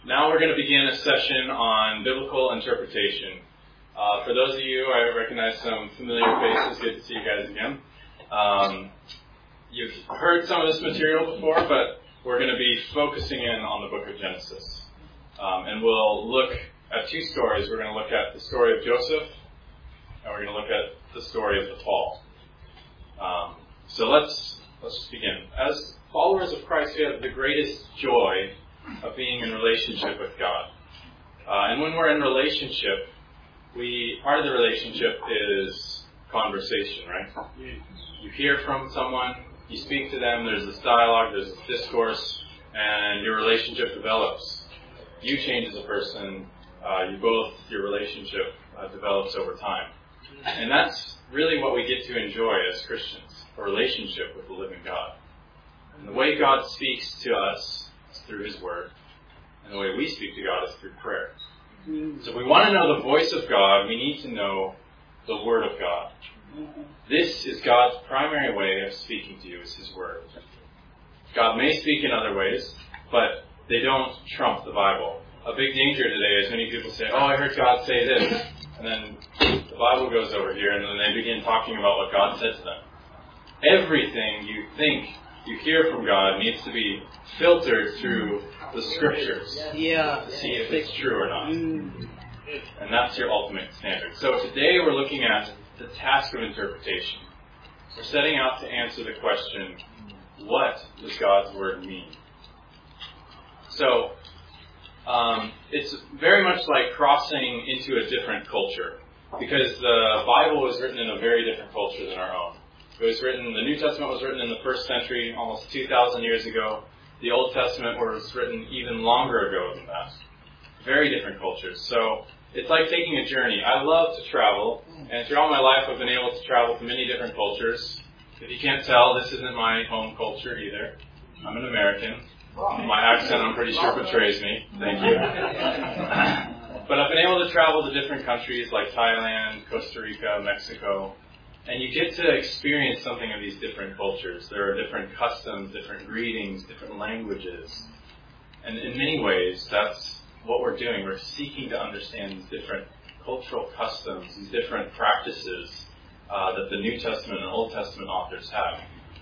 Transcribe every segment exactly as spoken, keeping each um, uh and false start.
Now we're going to begin a session on biblical interpretation. Uh, for those of you, I recognize some familiar faces. Good to see you guys again. Um, you've heard some of this material before, but we're going to be focusing in on the book of Genesis. Um, and we'll look at two stories. We're going to look at the story of Joseph, and we're going to look at the story of the fall. Um, so let's let's just begin. As followers of Christ, we have the greatest joy of being in relationship with God. Uh, and when we're in relationship, we part of the relationship is conversation, right? You hear from someone, you speak to them, there's this dialogue, there's this discourse, and your relationship develops. You change as a person, uh, you both, your relationship uh, develops over time. And that's really what we get to enjoy as Christians, a relationship with the living God. And the way God speaks to us is through His Word, and the way we speak to God is through prayer. So if we want to know the voice of God, we need to know the Word of God. This is God's primary way of speaking to you, is His Word. God may speak in other ways, but they don't trump the Bible. A big danger today is many people say, oh, I heard God say this, and then the Bible goes over here, and then they begin talking about what God said to them. Everything you think you hear from God needs to be filtered through the Scriptures yeah. to see if it's true or not. And that's your ultimate standard. So today we're looking at the task of interpretation. We're setting out to answer the question, what does God's Word mean? So, um, it's very much like crossing into a different culture, because the Bible was written in a very different culture than our own. It was written, the New Testament was written in the first century, almost two thousand years ago. The Old Testament was written even longer ago than that. Very different cultures. So it's like taking a journey. I love to travel, and throughout my life I've been able to travel to many different cultures. If you can't tell, this isn't my home culture either. I'm an American. My accent, I'm pretty sure, portrays me. Thank you. But I've been able to travel to different countries like Thailand, Costa Rica, Mexico. And you get to experience something of these different cultures. There are different customs, different greetings, different languages. And in many ways, that's what we're doing. We're seeking to understand these different cultural customs, these different practices uh, that the New Testament and Old Testament authors have.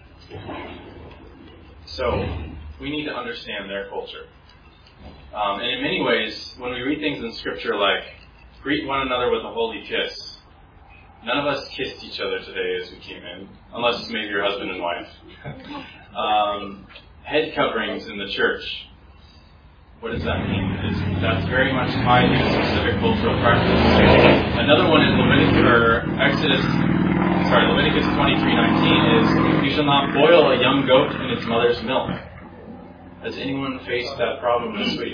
So we need to understand their culture. Um, and in many ways, when we read things in Scripture like, greet one another with a holy kiss, none of us kissed each other today as we came in, unless maybe your husband and wife. um, head coverings in the church. What does that mean? It's, that's very much tied to a specific cultural practice. Another one is Leviticus, or Exodus, sorry, Leviticus twenty-three nineteen is, you shall not boil a young goat in its mother's milk. Has anyone faced that problem this week?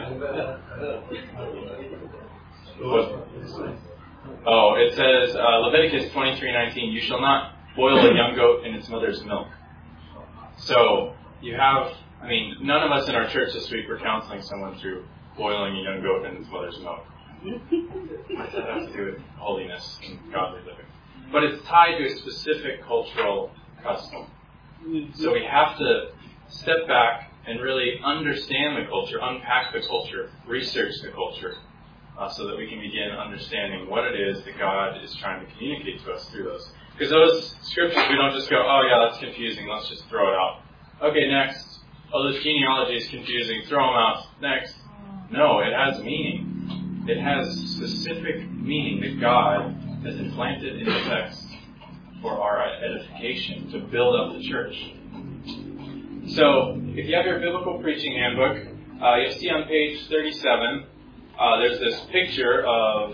What? Oh, it says, uh, Leviticus twenty-three nineteen, you shall not boil a young goat in its mother's milk. So, you have, I mean, none of us in our church this week were counseling someone through boiling a young goat in its mother's milk. What does that have to do with holiness and godly living? But it's tied to a specific cultural custom. So we have to step back and really understand the culture, unpack the culture, research the culture, Uh, so that we can begin understanding what it is that God is trying to communicate to us through those. Because those scriptures, we don't just go, oh yeah, that's confusing, let's just throw it out. Okay, next. Oh, this genealogy is confusing, throw them out. Next. No, it has meaning. It has specific meaning that God has implanted in the text for our edification, to build up the church. So, if you have your biblical preaching handbook, uh, you'll see on page thirty-seven, Uh, there's this picture of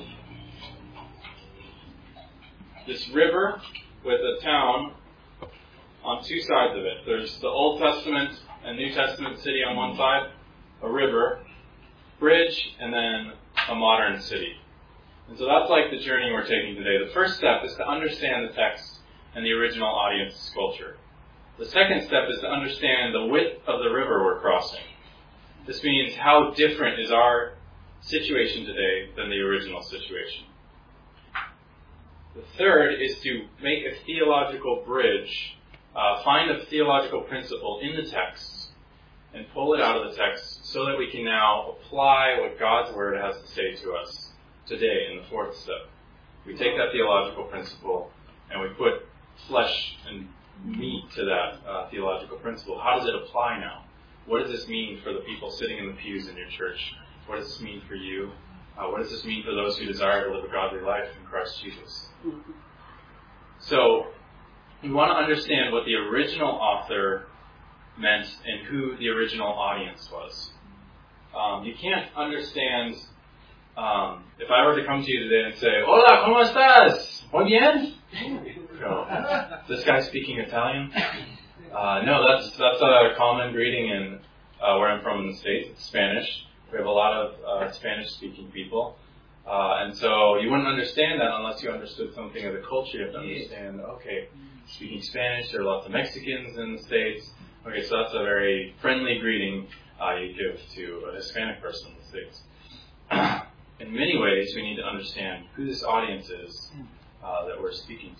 this river with a town on two sides of it. There's the Old Testament and New Testament city on one side, a river, bridge, and then a modern city. And so that's like the journey we're taking today. The first step is to understand the text and the original audience's culture. The second step is to understand the width of the river we're crossing. This means how different is our situation today than the original situation. The third is to make a theological bridge, uh, find a theological principle in the text, and pull it out of the text so that we can now apply what God's Word has to say to us today in the fourth step. We take that theological principle and we put flesh and meat to that uh, theological principle. How does it apply now? What does this mean for the people sitting in the pews in your church? What does this mean for you? Uh, what does this mean for those who desire to live a godly life in Christ Jesus? So, we want to understand what the original author meant and who the original audience was. Um, you can't understand, um, if I were to come to you today and say, Hola, ¿cómo estás? Muy bien? So, this guy speaking Italian? Uh, no, that's that's a common greeting in uh, where I'm from in the States. It's Spanish. We have a lot of uh, Spanish-speaking people. Uh, and so you wouldn't understand that unless you understood something of the culture. You have to understand, okay, speaking Spanish, there are lots of Mexicans in the States. Okay, so that's a very friendly greeting uh, you give to a Hispanic person in the States. In many ways, we need to understand who this audience is uh, that we're speaking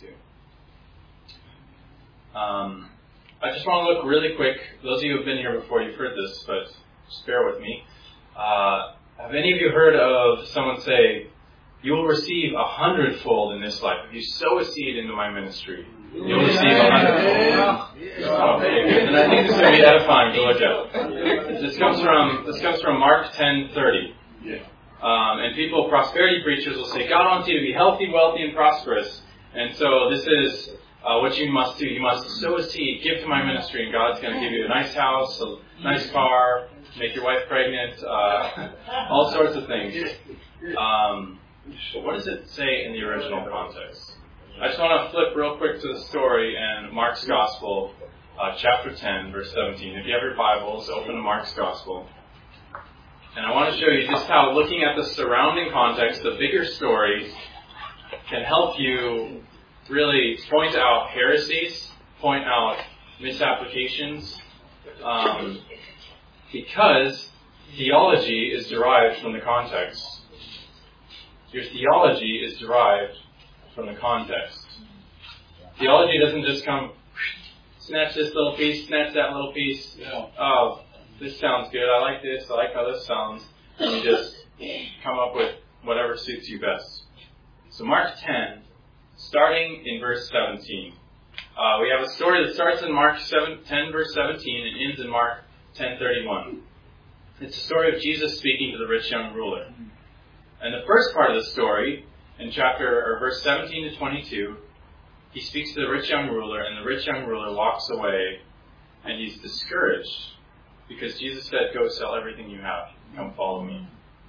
to. Um, I just want to look really quick. Those of you who have been here before, you've heard this, but just bear with me. Uh, have any of you heard of someone say, you will receive a hundredfold in this life? If you sow a seed into my ministry, you'll receive a hundredfold. Oh, okay. And I think this is going to be edifying to look at. This comes from this comes from Mark ten thirty. Um, and people, prosperity preachers, will say, God wants you to be healthy, wealthy, and prosperous. And so this is uh, what you must do. You must sow a seed, give to my ministry, and God's going to give you a nice house, a nice car, make your wife pregnant, uh, all sorts of things. Um, but what does it say in the original context? I just want to flip real quick to the story in Mark's Gospel, uh, chapter ten, verse seventeen. If you have your Bibles, open to Mark's Gospel. And I want to show you just how looking at the surrounding context, the bigger story, can help you really point out heresies, point out misapplications, um, because theology is derived from the context. Your theology is derived from the context. Theology doesn't just come, snatch this little piece, snatch that little piece. Oh, this sounds good. I like this. I like how this sounds. And you just come up with whatever suits you best. So Mark ten, starting in verse seventeen. Uh, we have a story that starts in Mark ten, verse seventeen, and ends in Mark ten thirty-one. It's a story of Jesus speaking to the rich young ruler. And the first part of the story, in chapter or verse seventeen to twenty-two, he speaks to the rich young ruler, and the rich young ruler walks away, and he's discouraged because Jesus said, "Go sell everything you have, come follow me."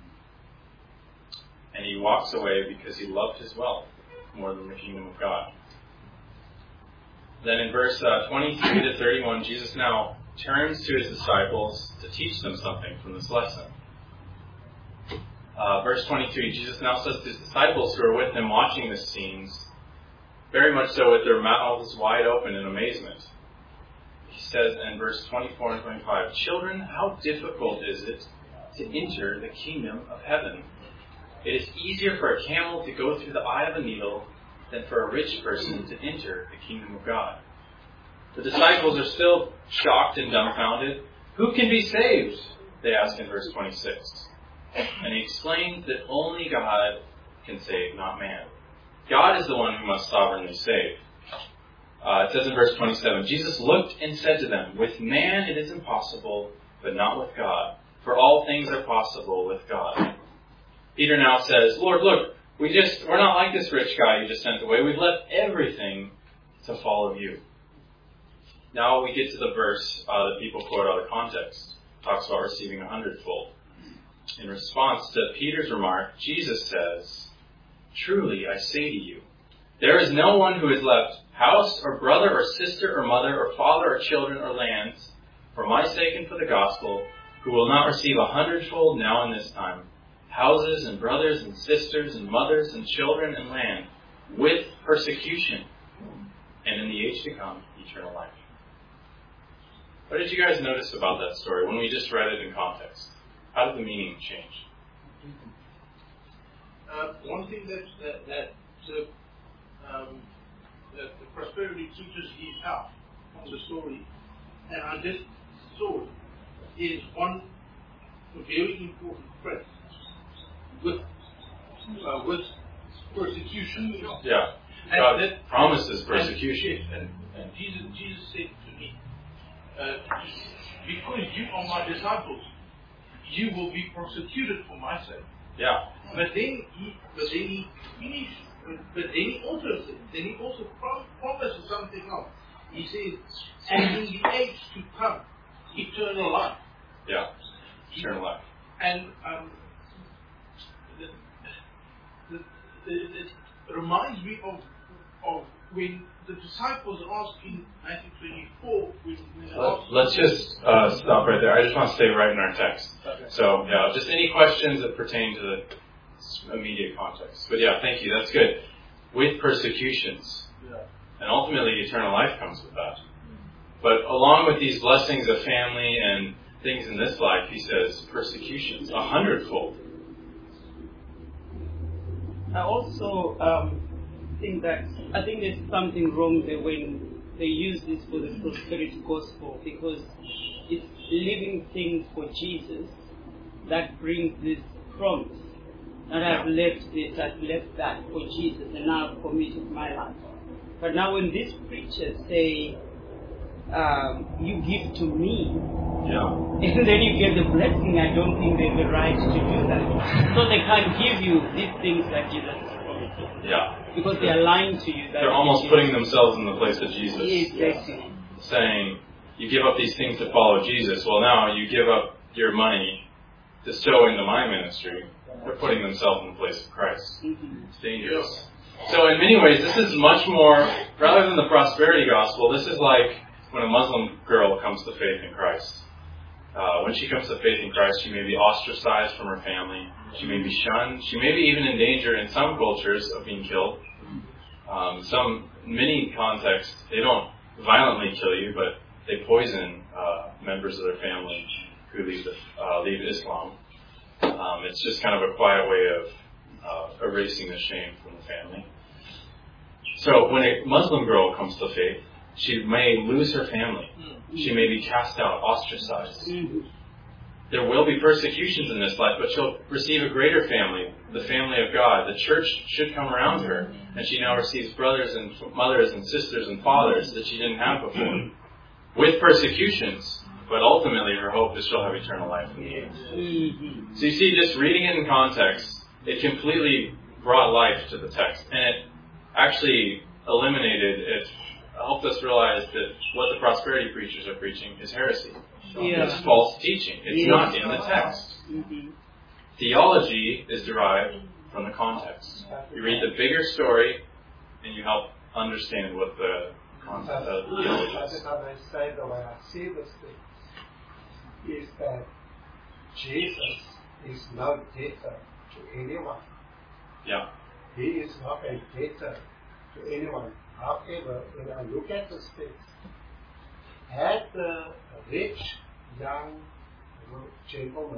And he walks away because he loved his wealth more than the kingdom of God. Then in verse uh, twenty-three to thirty-one, Jesus now turns to his disciples to teach them something from this lesson. Uh, verse twenty-three, Jesus now says to his disciples who are with him watching this scene, very much so with their mouths wide open in amazement. He says in verse twenty-four and twenty-five, "Children, how difficult is it to enter the kingdom of heaven? It is easier for a camel to go through the eye of a needle than for a rich person to enter the kingdom of God." The disciples are still shocked and dumbfounded. "Who can be saved?" they ask in verse twenty-six. And he explains that only God can save, not man. God is the one who must sovereignly save. Uh, it says in verse twenty-seven, Jesus looked and said to them, "With man it is impossible, but not with God. For all things are possible with God." Peter now says, "Lord, look, we just, we're not like this rich guy you just sent away. We've left everything to follow you." Now we get to the verse uh, that people quote out of context. It talks about receiving a hundredfold. In response to Peter's remark, Jesus says, "Truly I say to you, there is no one who has left house or brother or sister or mother or father or children or lands for my sake and for the gospel who will not receive a hundredfold now in this time, houses and brothers and sisters and mothers and children and land, with persecution, and in the age to come, eternal life." What did you guys notice about that story when we just read it in context? How did the meaning change? Uh, one thing that that, that, uh, um, that the prosperity teaches is out from the story, and I just saw it. is on a very important phrase with uh, with persecution. Yeah. And God that, promises persecution. And, and Jesus, Jesus said to me, uh, because you are my disciples, you will be persecuted for my sake. Yeah. But then he, but then he finished. But, but then he also said, then he also prom- promises something else. He says, and in the age to come, eternal life. Yeah. Eternal life. And um, the, the, the, it reminds me of of when the disciples asked in Matthew twenty-four, when, when they asked, Let's just uh, stop right there. I just want to stay right in our text. Okay. So, yeah, just any questions that pertain to the immediate context. But yeah, thank you. That's good. With persecutions. Yeah. And ultimately, eternal life comes with that. But along with these blessings of family and things in this life, he says, persecutions, a hundredfold. I also um, think that, I think there's something wrong there when they use this for the prosperity gospel, because it's living things for Jesus that brings this promise. That I've left this, I've left that for Jesus, and now I've committed my life. But now when these preachers say, um, you give to me, Yeah. and then you get the blessing, I don't think they have the right to do that. So they can't give you these things that Jesus is promising. Yeah. Because they are lying to you. That They're almost putting themselves in the place of Jesus. Exactly. Saying, you give up these things to follow Jesus. Well, now you give up your money to sow into my ministry. They're putting themselves in the place of Christ. Mm-hmm. It's dangerous. So in many ways, this is much more, rather than the prosperity gospel, this is like when a Muslim girl comes to faith in Christ. Uh, when she comes to faith in Christ, she may be ostracized from her family. She may be shunned. She may be even in danger in some cultures of being killed. Um, some, many contexts, they don't violently kill you, but they poison uh, members of their family who leave, the, uh, leave Islam. Um, it's just kind of a quiet way of uh, erasing the shame from the family. So when a Muslim girl comes to faith, she may lose her family. She may be cast out, ostracized. Mm-hmm. There will be persecutions in this life, but she'll receive a greater family, the family of God. The church should come around her, and she now receives brothers and mothers and sisters and fathers that she didn't have before. With persecutions, but ultimately her hope is she'll have eternal life in the end. Mm-hmm. So you see, just reading it in context, it completely brought life to the text, and it actually eliminated, it helped us realize that what the prosperity preachers are preaching is heresy. Yeah. It's false teaching. It's Yeah. not in the text. Mm-hmm. Theology is derived from the context. You read the bigger story, and you help understand what the context of the theology I is. think I may say the way I see this thing is that Jesus is no debtor to anyone. Yeah. He is not a debtor to anyone. However, when I look at this text, had the rich young gentleman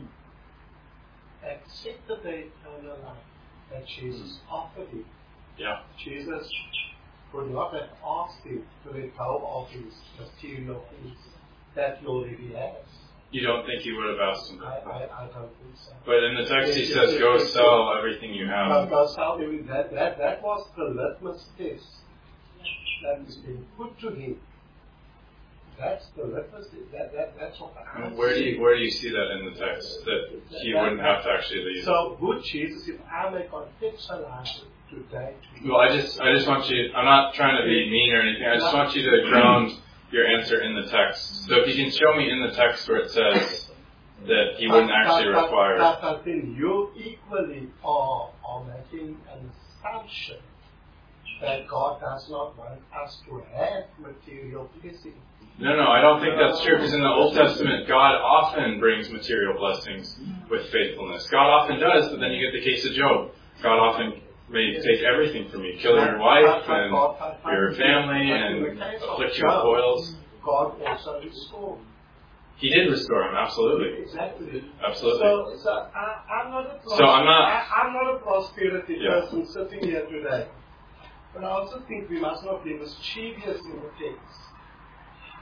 accepted the eternal life that Jesus offered him, Yeah. Jesus would not have asked him to let go of his material things that he already has. You don't think he would have asked him I, that? I, I don't think so. But in the text he Yes, says, yes, go yes, sell everything you Uh, have. go sell everything. That, that, that was the litmus test that is being put to him. That's the litmus test. That, that, that's what I And where do you where do you see that in the text? That he wouldn't have to actually leave? So, would Jesus, if I may contextualize it today to you, Well, I just I just want you. I'm not trying to be mean or anything. I just want you to ground your answer in the text. So if you can show me in the text where it says that he wouldn't actually but, require. But, but I think you equally are, are making an assumption that God does not want us to have material blessings. No, no, I don't think that's true, because in the Old Testament, God often brings material blessings with faithfulness. God often does, but then you get the case of Job. God often may take everything from you, kill your wife and your family and afflict you with boils. God also restored. He did restore him, absolutely. Exactly. Absolutely. So, so I, I'm not a pros- So I'm not- I, I'm not a prosperity Yeah. person sitting here today. But I also think we must not be mischievous in the text.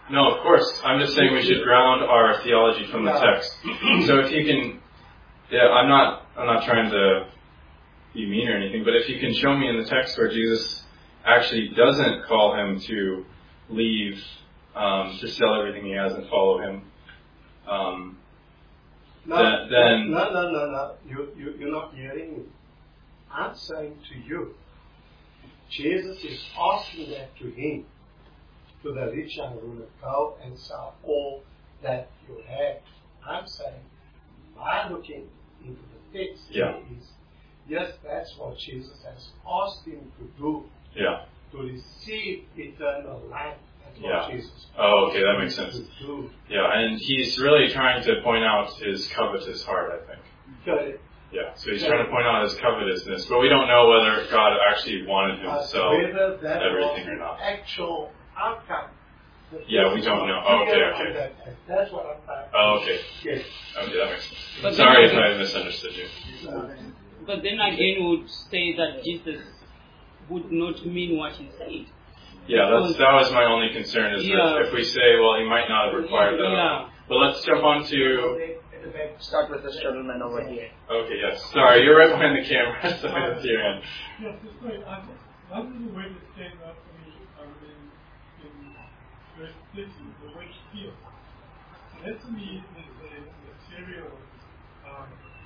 No, of course. I'm just saying we should ground our theology from the text. So if you can, yeah, I'm not, I'm not trying to be mean or anything, but if you can show me in the text where Jesus actually doesn't call him to leave, um, to sell everything he has and follow him, um, no, then, then no, no, no, no. You, you, you're not hearing me. I'm saying to you, Jesus is asking that to him, to the rich young ruler, go and sell all that you have. I'm saying, by looking into the text, yeah. is, yes, that's what Jesus has asked him to do, yeah. to receive eternal life. That's what Yeah. Jesus Oh, okay, that makes sense. to do. Yeah, and he's really trying to point out his covetous heart, I think. Correct. Yeah, so he's trying to point out his covetousness, but we don't know whether God actually wanted him to sell whether that everything was or not. the actual outcome. Yeah, we don't know. Oh, okay, okay. That, that's what I'm trying to Oh, okay. Yes. Okay, that makes sense. But Sorry if then- I misunderstood you. But then again, would say that Jesus would not mean what he said. Yeah, that's, that was my only concern, is Yeah. that if we say, well, he might not have required that. Yeah. But let's jump on to... Start with this gentleman over here. Okay, yes. Sorry, you're right behind the camera, so it's your end. Yes, that's right. I just, one of the ways it came out for me um, in, in verse thirty, the word feel. That to me is a material um,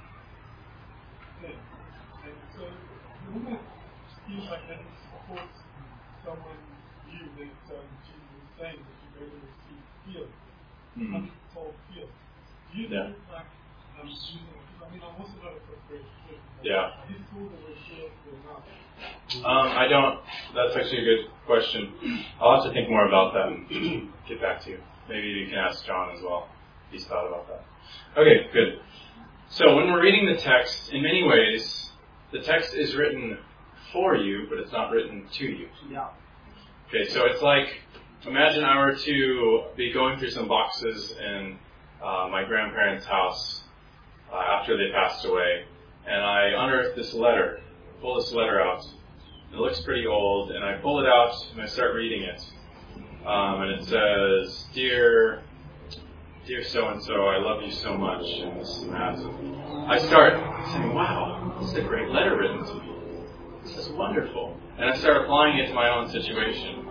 thing. And so the moment feels like that supports someone's view that um, Jesus is saying that you're going to receive feel. Mm-hmm. Something called feel. Do you Yeah. think like, um, using, I mean, I'm also not a preparation person. Yeah. I just saw the word feel for now. Um, I don't... That's actually a good question. I'll have to think more about that and get back to you. Maybe you can ask John as well, if he's thought about that. Okay, good. So when we're reading the text, in many ways, the text is written for you, but it's not written to you. Yeah. Okay, so it's like, imagine I were to be going through some boxes in uh, my grandparents' house uh, after they passed away, and I unearth this letter, pull this letter out. It looks pretty old, and I pull it out and I start reading it. Um, and it says, Dear, dear so-and-so, I love you so much, and this and that. And I start saying, wow, this is a great letter written to me. This is wonderful. And I start applying it to my own situation.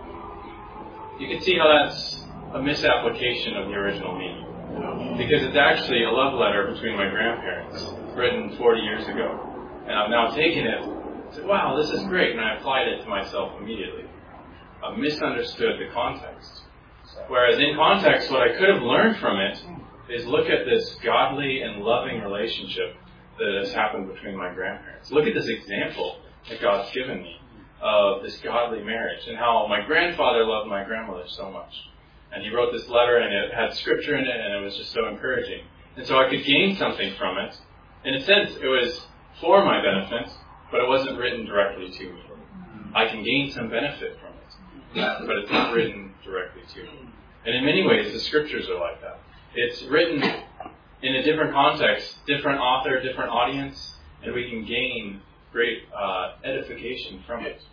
You can see how that's a misapplication of the original meaning. Because it's actually a love letter between my grandparents, written forty years ago. And I've now taken it and said, wow, this is great, and I applied it to myself immediately. I've misunderstood the context. Whereas in context, what I could have learned from it is look at this godly and loving relationship that has happened between my grandparents. Look at this example that God's given me of this godly marriage and how my grandfather loved my grandmother so much. And he wrote this letter, and it had scripture in it, and it was just so encouraging. And so I could gain something from it. In a sense, it was for my benefit, but it wasn't written directly to me. I can gain some benefit from it, but it's not written directly to me. And in many ways, the scriptures are like that. It's written in a different context, different author, different audience, and we can gain great uh, edification from it.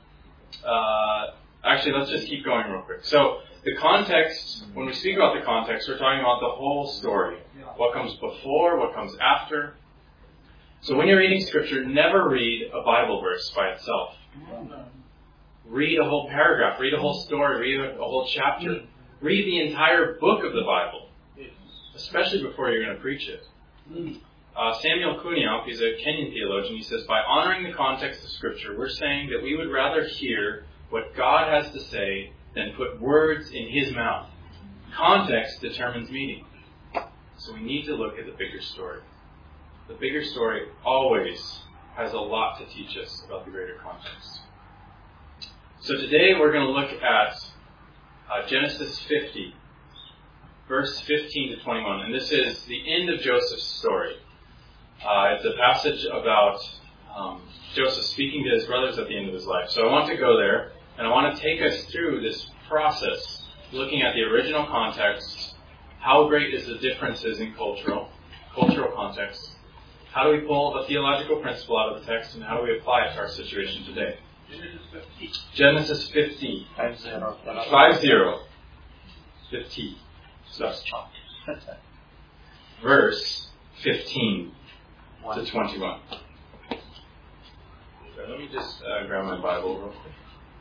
Uh, actually, let's just keep going real quick. So, the context, when we speak about the context, we're talking about the whole story. What comes before, what comes after. So when you're reading scripture, never read a Bible verse by itself. Read a whole paragraph, read a whole story, read a, a whole chapter. Read the entire book of the Bible, especially before you're going to preach it. Uh, Samuel Kuniaup, he's a Kenyan theologian, he says, by honoring the context of scripture, we're saying that we would rather hear what God has to say than put words in his mouth. Context determines meaning. So we need to look at the bigger story. The bigger story always has a lot to teach us about the greater context. So today we're going to look at uh, Genesis fifty, verse fifteen to twenty-one. And this is the end of Joseph's story. Uh, it's a passage about um, Joseph speaking to his brothers at the end of his life. So I want to go there, and I want to take us through this process, looking at the original context. How great is the differences in cultural, cultural context? How do we pull a theological principle out of the text, and how do we apply it to our situation today? Genesis fifty. Five zero. Five zero. fifteen. So, verse fifteen to twenty-one. So let me just uh, grab my Bible real quick.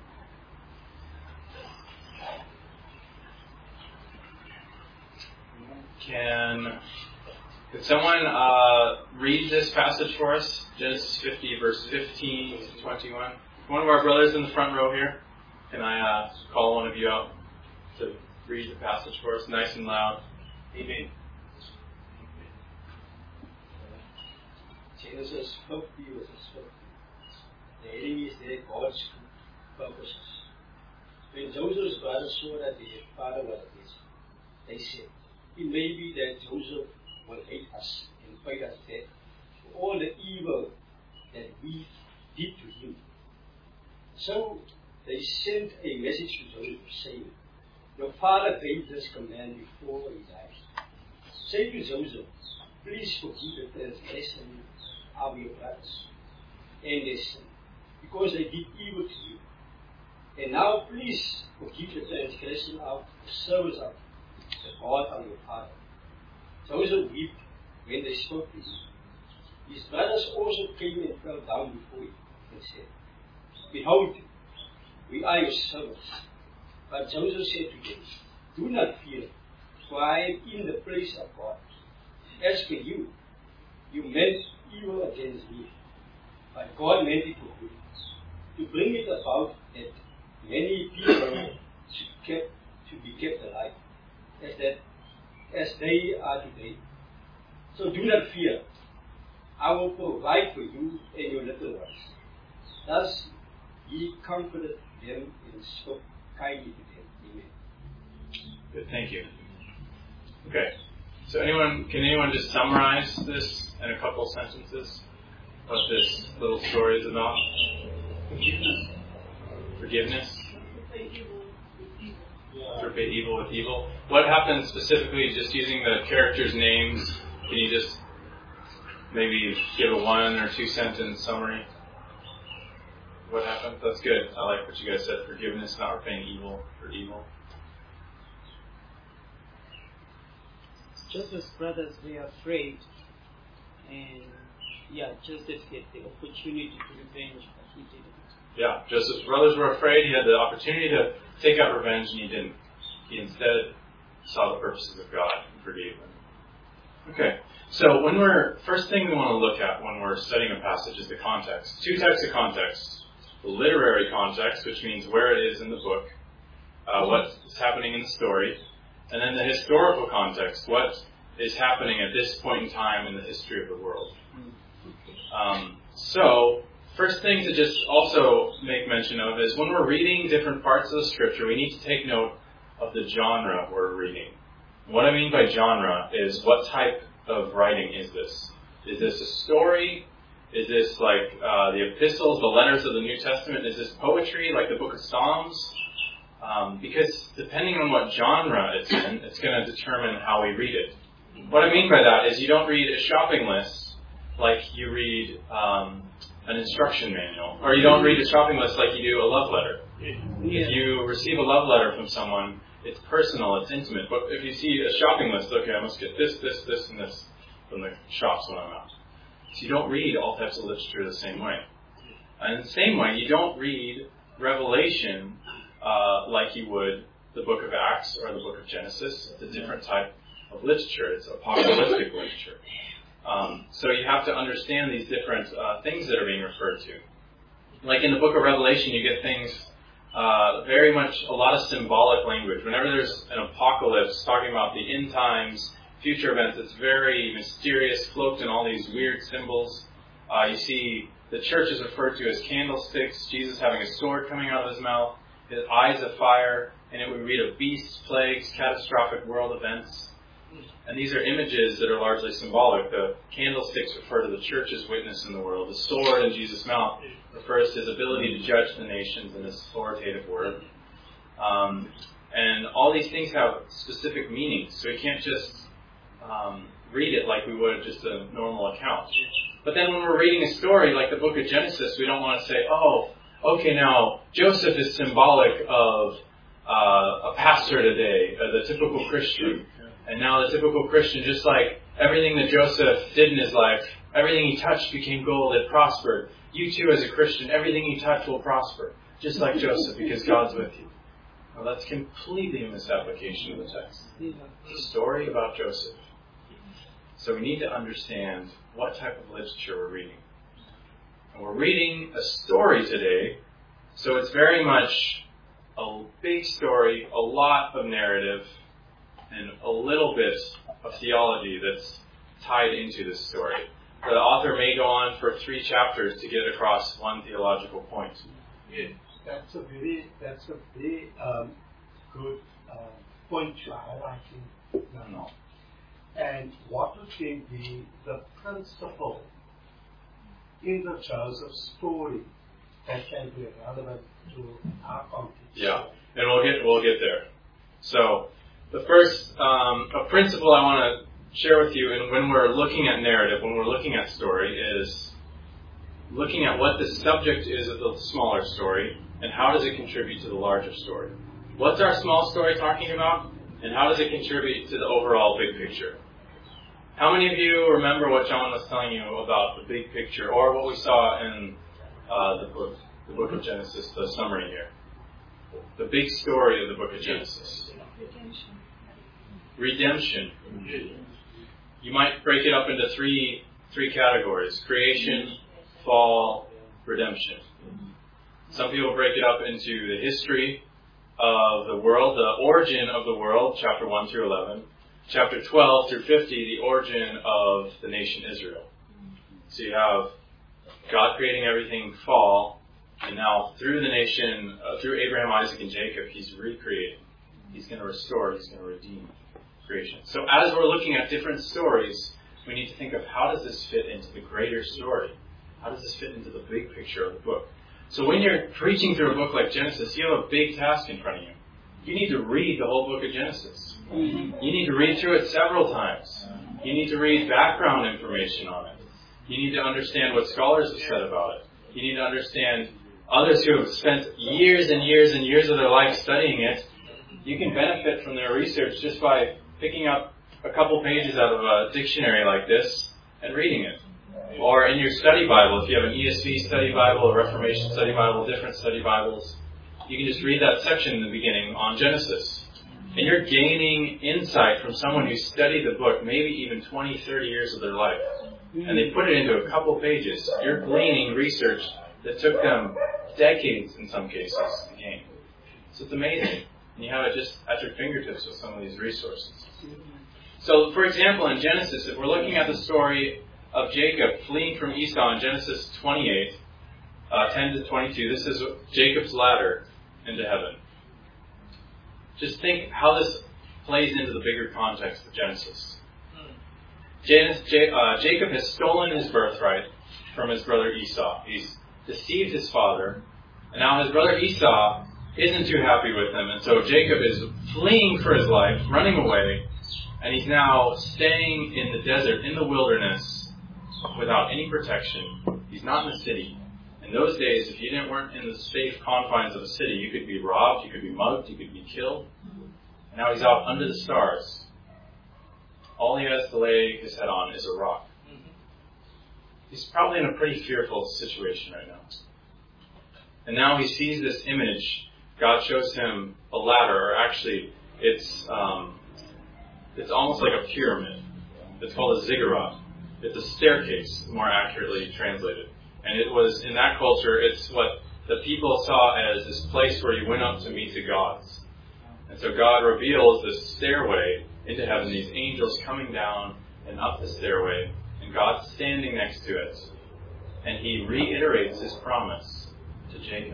Can, could someone uh, read this passage for us? Genesis fifty, verse fifteen to twenty-one. One of our brothers in the front row here, can I uh, call one of you out to read the passage for us, nice and loud? Amen. Genesis fifty, verses fifty. The heading is there, God's purposes. When Joseph's brothers saw that their father was dead, they said, "It may be that Joseph will hate us and fight us dead for all the evil that we did to him." So they sent a message to Joseph saying, "Your father gave this command before he died. Say to Joseph, please forgive the transgression of your brothers and their sin, because they did evil to you. And now please forgive the transgression of the servants of the God of your father." Joseph wept when they spoke to him. His brothers also came and fell down before him and said, "Behold, we are your servants." But Joseph said to them, "Do not fear, for I am in the place of God. As for you, you meant evil against me, but God meant it for good, to bring it about that many people should, kept, should be kept alive, as that as they are today. So do not fear. I will provide for you and your little ones." Thus he comforted them and spoke kindly to them. Amen. Good, thank you. Okay, so anyone, can anyone just summarize this in a couple sentences? What this little story is about? Forgiveness. Forgiveness. Repay evil with evil. What happens specifically, just using the characters' names? Can you just maybe give a one or two sentence summary? What happened? That's good. I like what you guys said. Forgiveness, not repaying evil for evil. Joseph's brothers were afraid, and yeah, Joseph had the opportunity to revenge, but he didn't. Yeah, Joseph's brothers were afraid. He had the opportunity to take out revenge, and he didn't. He instead saw the purposes of God and forgave them. Okay, so when we're, first thing we want to look at when we're studying a passage is the context. Two types of context. The literary context, which means where it is in the book, uh, what's happening in the story, and then the historical context, what is happening at this point in time in the history of the world. Um, so, first thing to just also make mention of is when we're reading different parts of the scripture, we need to take note of the genre we're reading. What I mean by genre is what type of writing is this? Is this a story? Is this like uh, the epistles, the letters of the New Testament? Is this poetry, like the book of Psalms? Um, because depending on what genre it's in, it's going to determine how we read it. What I mean by that is you don't read a shopping list like you read um, an instruction manual. Or you don't read a shopping list like you do a love letter. Yeah. If you receive a love letter from someone, it's personal, it's intimate. But if you see a shopping list, okay, I must get this, this, this, and this from the shops when I'm out. So you don't read all types of literature the same way. And in the same way, you don't read Revelation uh, like you would the book of Acts or the book of Genesis. It's a different type of literature. It's apocalyptic literature. Um, so you have to understand these different uh, things that are being referred to. Like in the book of Revelation, you get things, uh, very much a lot of symbolic language. Whenever there's an apocalypse talking about the end times, future events, it's very mysterious, cloaked in all these weird symbols. Uh, you see the church is referred to as candlesticks, Jesus having a sword coming out of his mouth, his eyes of fire, and it would read of beasts, plagues, catastrophic world events. And these are images that are largely symbolic. The candlesticks refer to the church's witness in the world. The sword in Jesus' mouth refers to his ability to judge the nations in his authoritative word. Um, and all these things have specific meanings, so you can't just um, read it like we would just a normal account. But then when we're reading a story like the book of Genesis, we don't want to say, oh, okay, now Joseph is symbolic of uh, a pastor today, uh, the typical Christian. And now the typical Christian, just like everything that Joseph did in his life, everything he touched became gold, it prospered. You too as a Christian, everything you touch will prosper, just like Joseph, because God's with you. Well, that's completely a misapplication of the text. It's a story about Joseph. So we need to understand what type of literature we're reading. And we're reading a story today, so it's very much a big story, a lot of narrative, and a little bit of theology that's tied into this story. The author may go on for three chapters to get across one theological point. Yeah, that's a very, that's a very um, good uh, point you're highlighting now. And what would be the, the principle in the Joseph story that can be relevant to our context? Yeah, and we'll get we'll get there. So the first um, a principle I want to share with you, and when we're looking at narrative, when we're looking at story, is looking at what the subject is of the smaller story and how does it contribute to the larger story. What's our small story talking about, and how does it contribute to the overall big picture? How many of you remember what John was telling you about the big picture, or what we saw in uh, the book, the book of Genesis, the summary here? The big story of the book of Genesis. Redemption. You might break it up into three three categories: creation, fall, redemption. Some people break it up into the history of the world, the origin of the world, chapter one through eleven. Chapter twelve through fifty, the origin of the nation Israel. So you have God creating everything, fall, and now through the nation, uh, through Abraham, Isaac, and Jacob, He's recreating. He's going to restore, He's going to redeem creation. So as we're looking at different stories, we need to think of how does this fit into the greater story? How does this fit into the big picture of the book? So when you're preaching through a book like Genesis, you have a big task in front of you. You need to read the whole book of Genesis. You need to read through it several times. You need to read background information on it. You need to understand what scholars have said about it. You need to understand others who have spent years and years and years of their life studying it. You can benefit from their research just by picking up a couple pages out of a dictionary like this and reading it. Or in your study Bible, if you have an E S V study Bible, a Reformation study Bible, different study Bibles, you can just read that section in the beginning on Genesis. And you're gaining insight from someone who studied the book maybe even twenty, thirty years of their life. And they put it into a couple pages. You're gleaning research that took them decades in some cases to gain. So it's amazing. And you have it just at your fingertips with some of these resources. So, for example, in Genesis, if we're looking at the story of Jacob fleeing from Esau in Genesis twenty-eight, uh, ten to twenty-two, this is Jacob's ladder into heaven. Just think how this plays into the bigger context of Genesis. Janus, J, uh, Jacob has stolen his birthright from his brother Esau. He's deceived his father, and now his brother Esau isn't too happy with him, and so Jacob is fleeing for his life, running away, and he's now staying in the desert, in the wilderness, without any protection. He's not in the city. In those days, if you didn't weren't in the safe confines of a city, you could be robbed, you could be mugged, you could be killed. And now he's out under the stars. All he has to lay his head on is a rock. He's probably in a pretty fearful situation right now. And now he sees this image. God shows him a ladder, or actually, it's um, it's almost like a pyramid. It's called a ziggurat. It's a staircase, more accurately translated. And it was, in that culture, it's what the people saw as this place where you went up to meet the gods. And so God reveals this stairway into heaven, these angels coming down and up the stairway, and God's standing next to it. And he reiterates his promise to Jacob.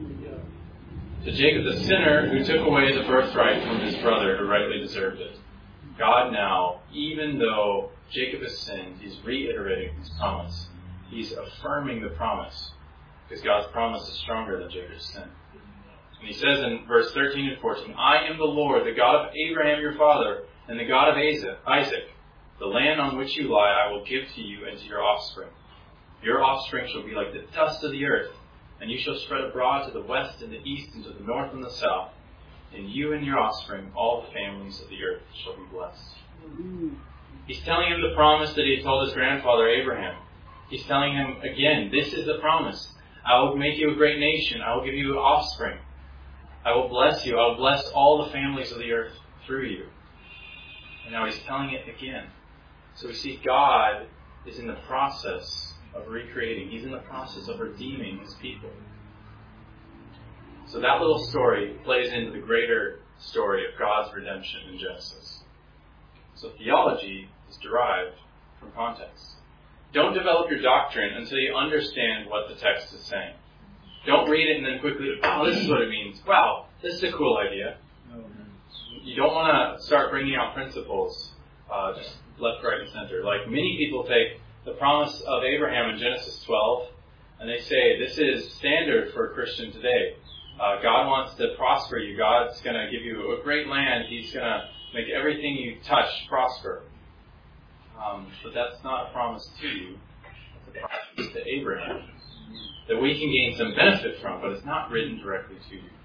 To Jacob, the sinner who took away the birthright from his brother who rightly deserved it. God now, even though Jacob has sinned, he's reiterating his promise. He's affirming the promise, because God's promise is stronger than Jacob's sin. And he says in verse thirteen and fourteen, I am the Lord, the God of Abraham your father, and the God of Isaac. The land on which you lie I will give to you and to your offspring. Your offspring shall be like the dust of the earth, and you shall spread abroad to the west and the east and to the north and the south. in you and your offspring, all the families of the earth shall be blessed. He's telling him the promise that he had told his grandfather Abraham. He's telling him again, this is the promise. I will make you a great nation. I will give you offspring. I will bless you. I will bless all the families of the earth through you. And now he's telling it again. So we see God is in the process of recreating. He's in the process of redeeming his people. So that little story plays into the greater story of God's redemption in Genesis. So theology is derived from context. Don't develop your doctrine until you understand what the text is saying. Don't read it and then quickly, oh, this is what it means. Wow, this is a cool idea. You don't want to start bringing out principles uh, just left, right, and center. Like many people take the promise of Abraham in Genesis twelve, and they say this is standard for a Christian today. Uh, God wants to prosper you. God's going to give you a great land. He's going to make everything you touch prosper. Um, but that's not a promise to you. It's a promise to Abraham that we can gain some benefit from, but it's not written directly to you.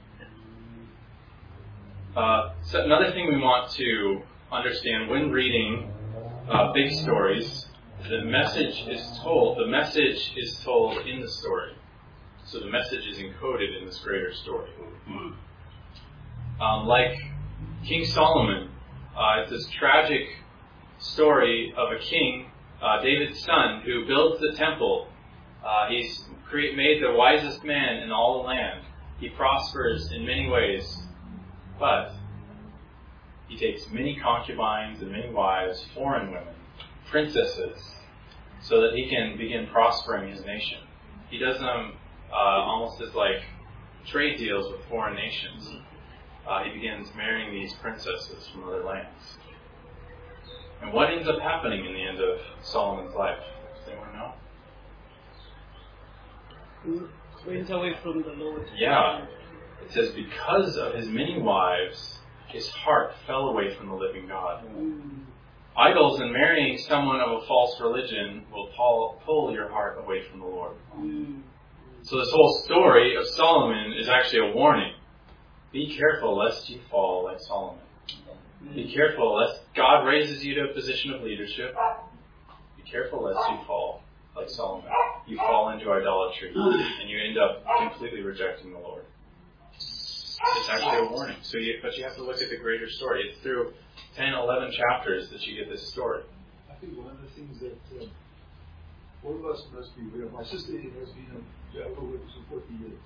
Uh, so another thing we want to understand when reading uh, big stories, the message is told. The message is told in the story. So the message is encoded in this greater story. Um, like King Solomon, uh, it's this tragic story of a king, uh, David's son, who builds the temple. Uh, he's create, made the wisest man in all the land. He prospers in many ways, but he takes many concubines and many wives, foreign women, princesses, so that he can begin prospering his nation. He does them uh, almost as like trade deals with foreign nations. Uh, he begins marrying these princesses from other lands. And what ends up happening in the end of Solomon's life? Does anyone know? He went away from the Lord. Yeah. It says, because of his many wives, his heart fell away from the living God. Mm. Idols and marrying someone of a false religion will pull, pull your heart away from the Lord. Mm. So this whole story of Solomon is actually a warning. Be careful lest you fall like Solomon. Be careful lest God raises you to a position of leadership. Be careful lest you fall like Solomon. You fall into idolatry and you end up completely rejecting the Lord. It's actually a warning. So, you, but you have to look at the greater story. It's through ten, eleven chapters that you get this story. I think one of the things that uh, all of us must be aware of. My sister has been a Jehovah's Witness for forty years,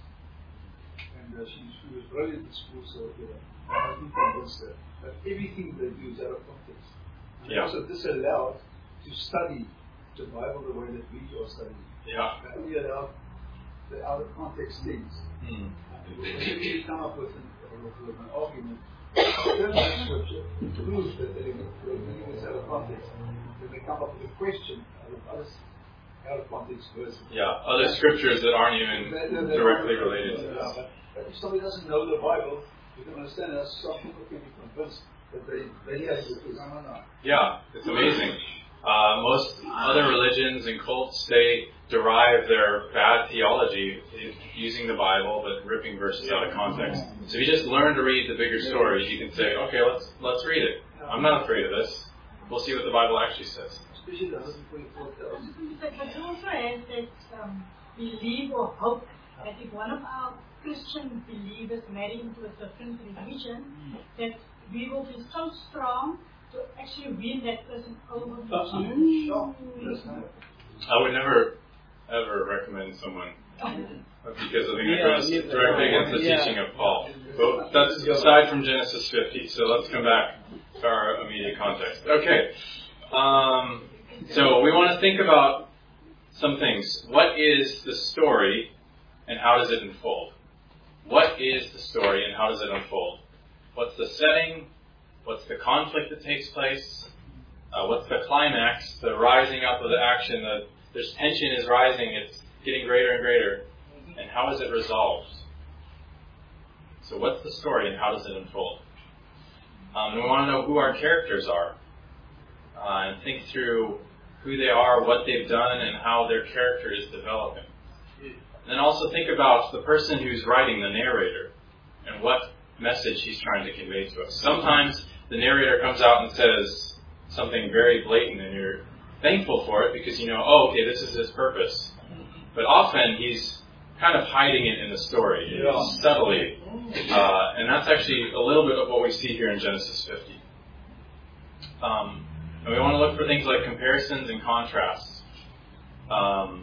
and uh, she, she was brilliant at school, so uh, I have been convinced her that everything they do is out of context. And yeah. also disallowed to study the Bible the way that we are studying. Yeah. They only allow the out of context things. Mm. When you come up with an, with an argument, turn that scripture to prove that they're living this out of context. Then they come up with a question out of other out of context verses. Yeah, other scriptures that aren't even that, that, that directly aren't, related to yeah, this. But, but if somebody doesn't know the Bible, you can understand that some people can be convinced that they they have to do it. Yeah, it's amazing. Uh, most other religions and cults, they derive their bad theology using the Bible, but ripping verses out of context. So if you just learn to read the bigger stories, you can say, okay, let's let's read it. I'm not afraid of this. We'll see what the Bible actually says. Especially the one hundred twenty-four thousand. But it also has that um, belief or hope that if one of our Christian believers marry into a different religion, that we will be so strong to actually win that person over to Jesus. I would never, ever recommend someone because I think it yeah, goes yeah, directly against the yeah. teaching of Paul. But that's aside from Genesis fifty, so let's come back to our immediate context. Okay, um, so we want to think about some things. What is the story and how does it unfold? What is the story and how does it unfold? What's the setting? What's the conflict that takes place? Uh, what's the climax, the rising up of the action? The, there's tension is rising. It's getting greater and greater. And how is it resolved? So what's the story and how does it unfold? Um, we want to know who our characters are. Uh, and think through who they are, what they've done, and how their character is developing. And then also think about the person who's writing, the narrator, and what message he's trying to convey to us. Sometimes the narrator comes out and says something very blatant and you're thankful for it because you know, oh, okay, this is his purpose. But often he's kind of hiding it in the story, yeah. subtly. Uh, and that's actually a little bit of what we see here in Genesis fifty. Um, and we want to look for things like comparisons and contrasts. Um,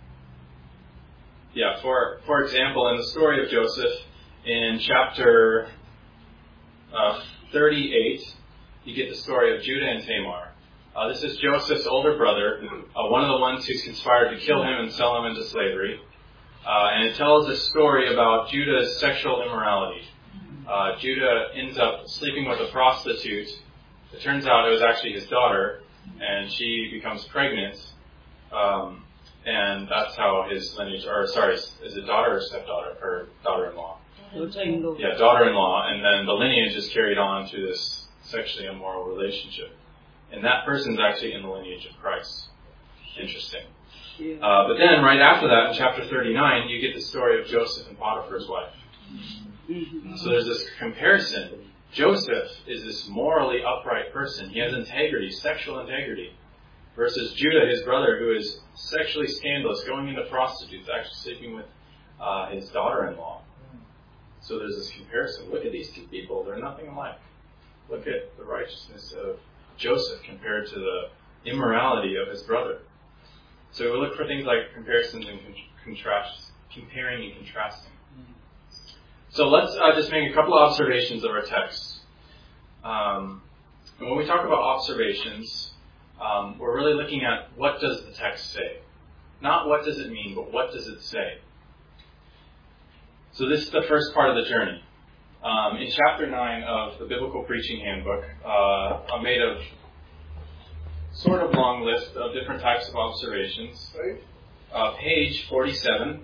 yeah, for for example, in the story of Joseph, in chapter uh, thirty-eight, you get the story of Judah and Tamar. Uh, this is Joseph's older brother, uh, one of the ones who's conspired to kill him and sell him into slavery. Uh, and it tells a story about Judah's sexual immorality. Uh, Judah ends up sleeping with a prostitute. It turns out it was actually his daughter, and she becomes pregnant. Um, and that's how his lineage, or sorry, is it daughter or stepdaughter, or daughter-in-law? Daughter-in-law. Yeah, daughter-in-law, and then the lineage is carried on to this sexually immoral relationship. And that person's actually in the lineage of Christ. Interesting. Yeah. Uh, but then, right after that, in chapter thirty-nine, you get the story of Joseph and Potiphar's wife. Mm-hmm. So there's this comparison. Joseph is this morally upright person. He has integrity, sexual integrity. Versus Judah, his brother, who is sexually scandalous, going into prostitutes, actually sleeping with uh, his daughter-in-law. So there's this comparison. Look at these two people. They're nothing alike. Look at the righteousness of Joseph compared to the immorality of his brother. So we look for things like comparisons and con- contrasts, comparing and contrasting. So let's uh, just make a couple of observations of our text. Um, and when we talk about observations, um, we're really looking at what does the text say. Not what does it mean, but what does it say. So this is the first part of the journey. Um, in chapter nine of the Biblical Preaching Handbook, uh, I made a sort of long list of different types of observations. Uh, page forty-seven,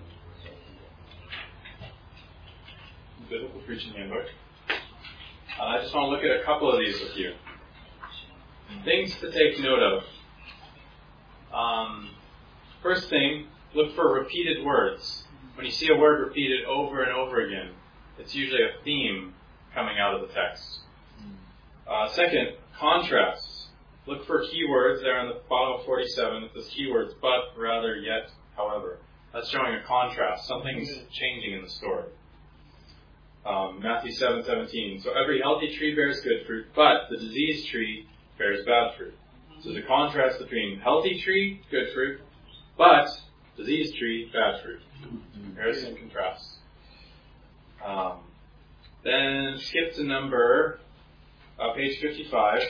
Biblical Preaching Handbook. Uh, I just want to look at a couple of these with you. Things to take note of. Um, first thing, look for repeated words. When you see a word repeated over and over again, it's usually a theme coming out of the text. Uh, second, contrasts. Look for keywords there on the bottom of forty-seven. It says keywords, but, rather, yet, however. That's showing a contrast. Something's changing in the story. Um, Matthew seven seventeen. So every healthy tree bears good fruit, but the diseased tree bears bad fruit. So there's a contrast between healthy tree, good fruit, but diseased tree, bad fruit. Comparison and contrast. Um, then skip to number, uh, page fifty-five.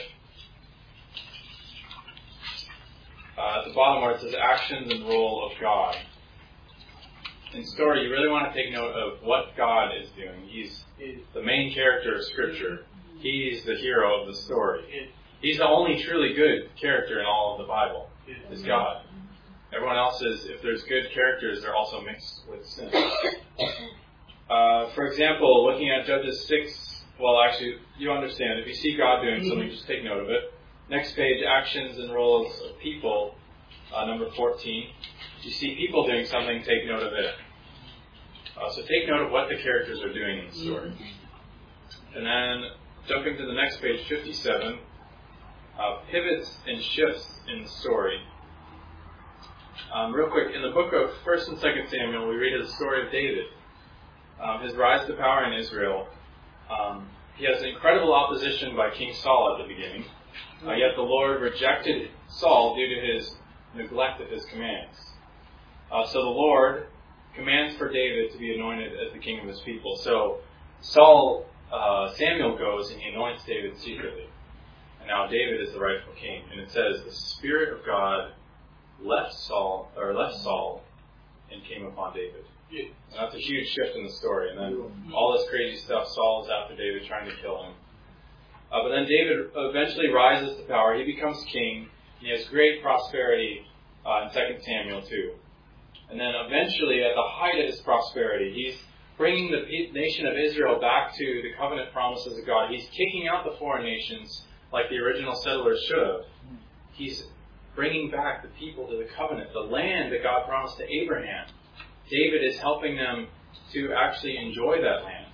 Uh, at the bottom where it says actions and role of God. In story, you really want to take note of what God is doing. He's, he's the main character of Scripture. He's the hero of the story. He's the only truly good character in all of the Bible, is God. Everyone else is, if there's good characters, they're also mixed with sin. Uh, for example, looking at Judges six, well actually, you understand, if you see God doing something, just take note of it. Next page, actions and roles of people, uh, number fourteen. If you see people doing something, take note of it. Uh, so take note of what the characters are doing in the story. And then, jumping to the next page, fifty-seven, uh, pivots and shifts in the story. Um, real quick, in the book of First and Second Samuel, we read the story of David. Um, his rise to power in Israel. Um, he has incredible opposition by King Saul at the beginning. Uh, yet the Lord rejected Saul due to his neglect of his commands. Uh, so the Lord commands for David to be anointed as the king of his people. So Saul, uh, Samuel goes and he anoints David secretly. And now David is the rightful king. And it says, the Spirit of God left Saul, or left Saul, and came upon David. Yeah. And that's a huge shift in the story. And then all this crazy stuff, Saul is after David trying to kill him. Uh, but then David eventually rises to power. He becomes king. He has great prosperity uh, in Second Samuel too. And then eventually, at the height of his prosperity, he's bringing the nation of Israel back to the covenant promises of God. He's kicking out the foreign nations like the original settlers should have. He's bringing back the people to the covenant, the land that God promised to Abraham. David is helping them to actually enjoy that land.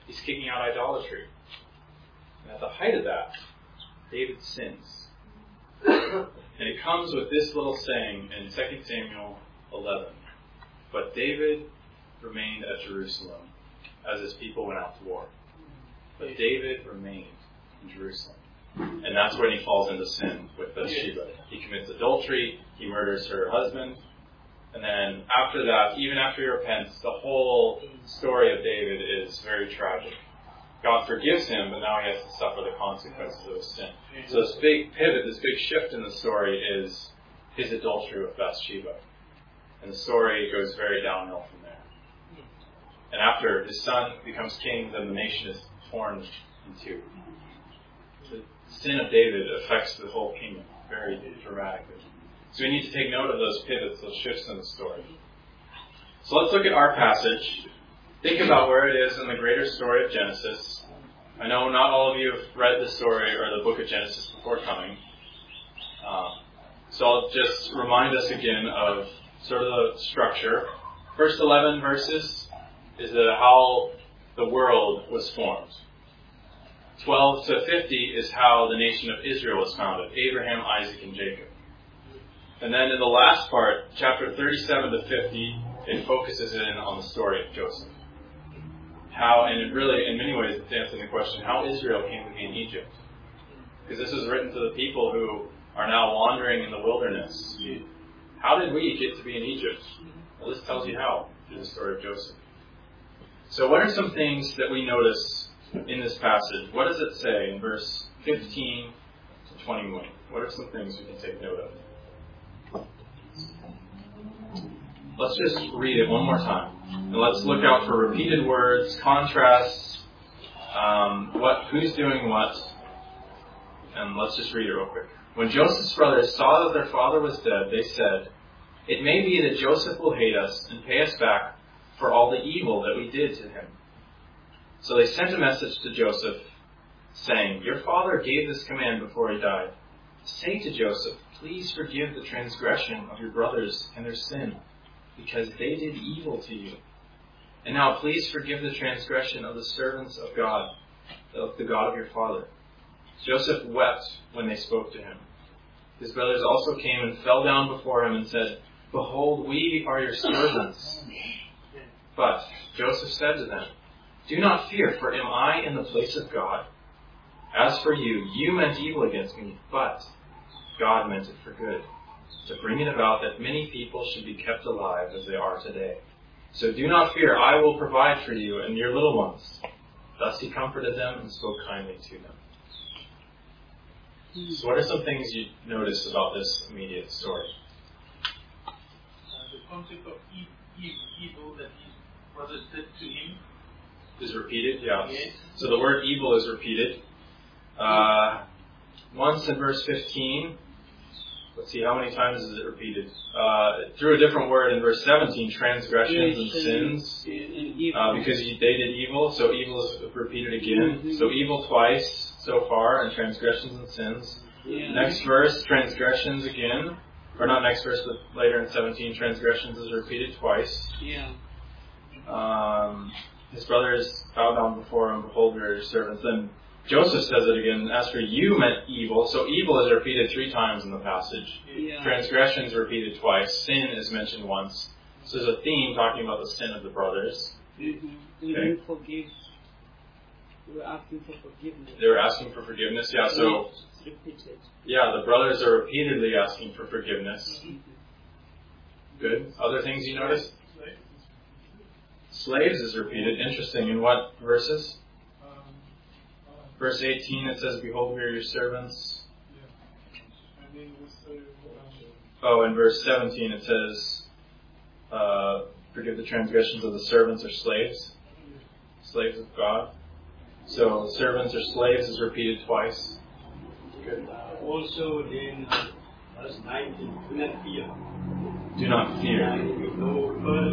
he's kicking out idolatry. And at the height of that, David sins. And it comes with this little saying in Second Samuel eleven. But David remained at Jerusalem as his people went out to war. But David remained in Jerusalem. And that's when he falls into sin with Bathsheba. He commits adultery, he murders her husband, and then after that, even after he repents, the whole story of David is very tragic. God forgives him, but now he has to suffer the consequences of his sin. So this big pivot, this big shift in the story is his adultery with Bathsheba. And the story goes very downhill from there. And after his son becomes king, then the nation is torn in two. The sin of David affects the whole kingdom very dramatically. So we need to take note of those pivots, those shifts in the story. So let's look at our passage. Think about where it is in the greater story of Genesis. I know not all of you have read the story or the book of Genesis before coming. Um, so I'll just remind us again of sort of the structure. First eleven verses is the, how the world was formed. twelve to fifty is how the nation of Israel was founded. Abraham, Isaac, and Jacob. And then in the last part, chapter thirty-seven to fifty, it focuses in on the story of Joseph. How, and it really, in many ways, it's answering the question, how Israel came to be in Egypt. Because this is written to the people who are now wandering in the wilderness. How did we get to be in Egypt? Well, this tells you how, through the story of Joseph. So what are some things that we notice in this passage? What does it say in verse fifteen to twenty-one? What are some things we can take note of? Let's just read it one more time. And let's look out for repeated words, contrasts, um, what, who's doing what. And let's just read it real quick. When Joseph's brothers saw that their father was dead, they said, "It may be that Joseph will hate us and pay us back for all the evil that we did to him." So they sent a message to Joseph, saying, "Your father gave this command before he died. Say to Joseph, please forgive the transgression of your brothers and their sin, because they did evil to you. And now please forgive the transgression of the servants of God, of the God of your father." Joseph wept when they spoke to him. His brothers also came and fell down before him and said, "Behold, we are your servants." But Joseph said to them, "Do not fear, for am I in the place of God? As for you, you meant evil against me, but God meant it for good, to bring it about that many people should be kept alive as they are today. So do not fear, I will provide for you and your little ones." Thus he comforted them and spoke kindly to them. So what are some things you notice about this immediate story? Uh, the concept of e- e- evil that his brothers did to him is repeated, yeah. Yes. So the word evil is repeated. Uh, once in verse fifteen. Let's see, how many times is it repeated? Uh, through a different word in verse seventeen, transgressions and sins. Uh, because they did evil, so evil is repeated again. Mm-hmm. So evil twice so far, and transgressions and sins. Yeah. Next verse, transgressions again. Or not next verse, but later in seventeen, transgressions is repeated twice. Yeah. Um, his brothers bow down before him, "Behold, we are your servants." Then Joseph says it again, "As for you meant evil." So evil is repeated three times in the passage. Yeah. Transgression is repeated twice. Sin is mentioned once. So there's a theme talking about the sin of the brothers. Mm-hmm. We Okay. didn't forgive. We were asking for forgiveness. They were asking for forgiveness. Yeah, so It's repeated. yeah, the brothers are repeatedly asking for forgiveness. Mm-hmm. Good. Other things you notice? Slaves is repeated. Interesting. In what verses? Verse eighteen, it says, "Behold, we are your servants." Oh, in verse seventeen, it says, uh, "Forgive the transgressions of the servants or slaves." Slaves of God. So, servants or slaves is repeated twice. Good. Also, in uh, verse nineteen, do not fear. Do not fear. And we go further.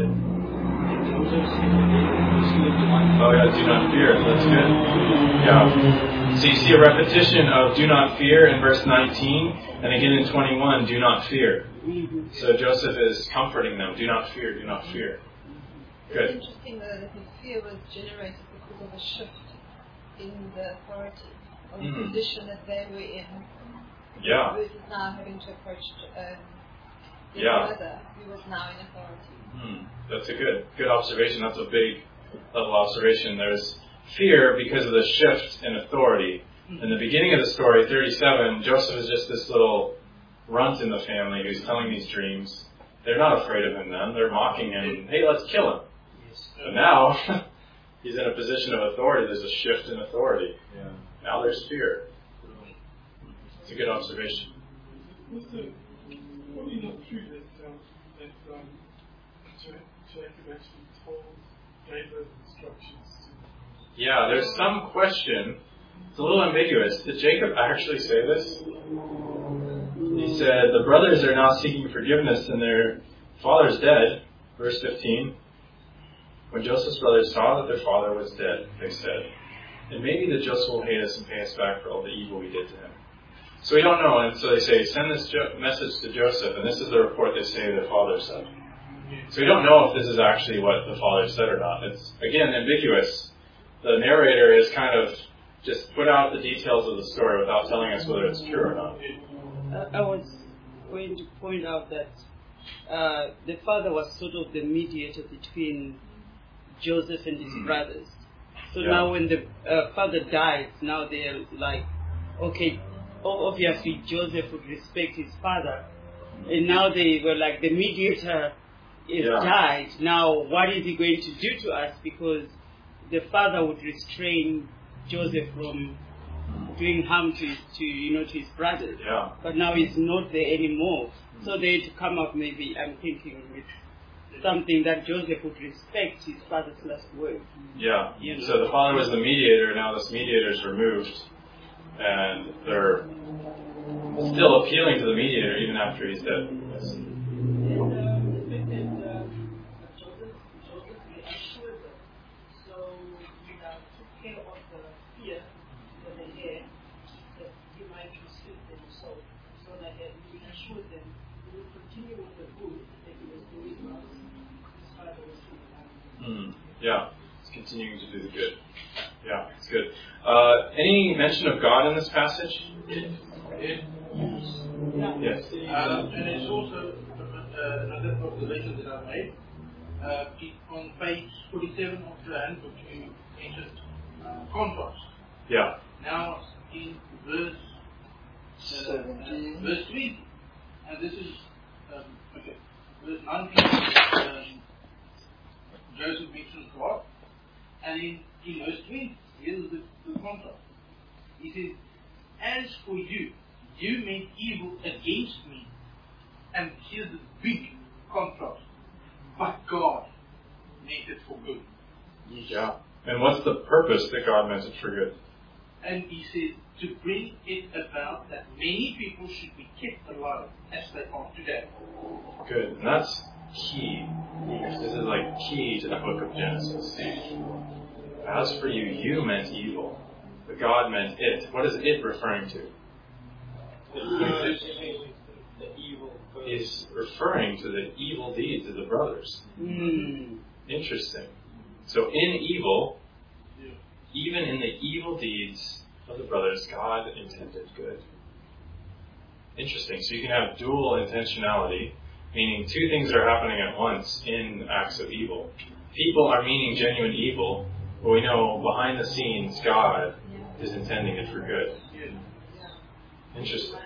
Oh yeah, do not fear. That's good. Yeah. So you see a repetition of "do not fear" in verse nineteen, and again in twenty-one, "do not fear." So Joseph is comforting them. Do not fear, do not fear. Good. It's interesting though that the fear was generated because of a shift in the authority or the Mm. position that they were in. Yeah. Versus now having to approach um, their Yeah. brother who was now in authority. Hmm. That's a good good observation. That's a big level observation. There's fear because of the shift in authority. In the beginning of the story, thirty-seven, Joseph is just this little runt in the family who's telling these dreams. They're not afraid of him then. They're mocking him. Hey, let's kill him. But now, he's in a position of authority. There's a shift in authority. Yeah. Now there's fear. It's a good observation. Was it probably not true that, um, that um, Jacob actually told, gave those instructions to... Yeah, there's some question. It's a little ambiguous. Did Jacob actually say this? He said, the brothers are now seeking forgiveness and their father's dead. Verse fifteen. When Joseph's brothers saw that their father was dead, they said, and maybe that Joseph will hate us and pay us back for all the evil we did to him. So we don't know, and so they say, send this jo- message to Joseph, and this is the report they say their father said. So we don't know if this is actually what the father said or not. It's, again, ambiguous. The narrator has kind of just put out the details of the story without telling us whether it's true or not. Uh, I was going to point out that uh, the father was sort of the mediator between Joseph and his mm. brothers. So yeah. now when the uh, father dies, now they're like, okay, obviously Joseph would respect his father. And now they were like, the mediator is yeah. died. Now what is he going to do to us? Because the father would restrain Joseph from doing harm to his, to you know to his brothers. Yeah. But now he's not there anymore. Mm. So they had to come up maybe, I'm thinking, with something that Joseph would respect his father's last word. Yeah. You know? So the father was the mediator, now this mediator is removed. And they're still appealing to the mediator even after he's dead. Yes. And um, the fact that um, Joseph, Joseph reassured them, so you know, took care of the fear that they had, that he might restrict them, so so that he reassured them he would continue with the good that he was doing while his father was doing. Mm, yeah, he's continuing to do the good. Yeah, it's good. Uh, any mention of God in this passage? Yes. Yes. Yes. Um, and there's also uh, another observation that I made. Uh, on page forty-seven of the handbook, you mentioned uh, contrast. Yeah. Now, in verse uh, uh, verse twenty, and this is um, okay, verse nineteen. Um, Joseph mentions God, and in, in verse twenty, here's the, the contrast. He says, "As for you, you meant evil against me," and here's the big contrast. But God meant it for good. Yeah. And what's the purpose that God meant it for good? And he says, to bring it about that many people should be kept alive as they are today. Good. And that's key. This is like key to the book of Genesis. As for you, you meant evil, but God meant it. What is it referring to? He's referring to the evil deeds of the brothers. Mm. Interesting. So in evil, even in the evil deeds of the brothers, God intended good. Interesting. So you can have dual intentionality, meaning two things are happening at once in acts of evil. People are meaning genuine evil, but we know behind the scenes God is intending it for good. Interesting.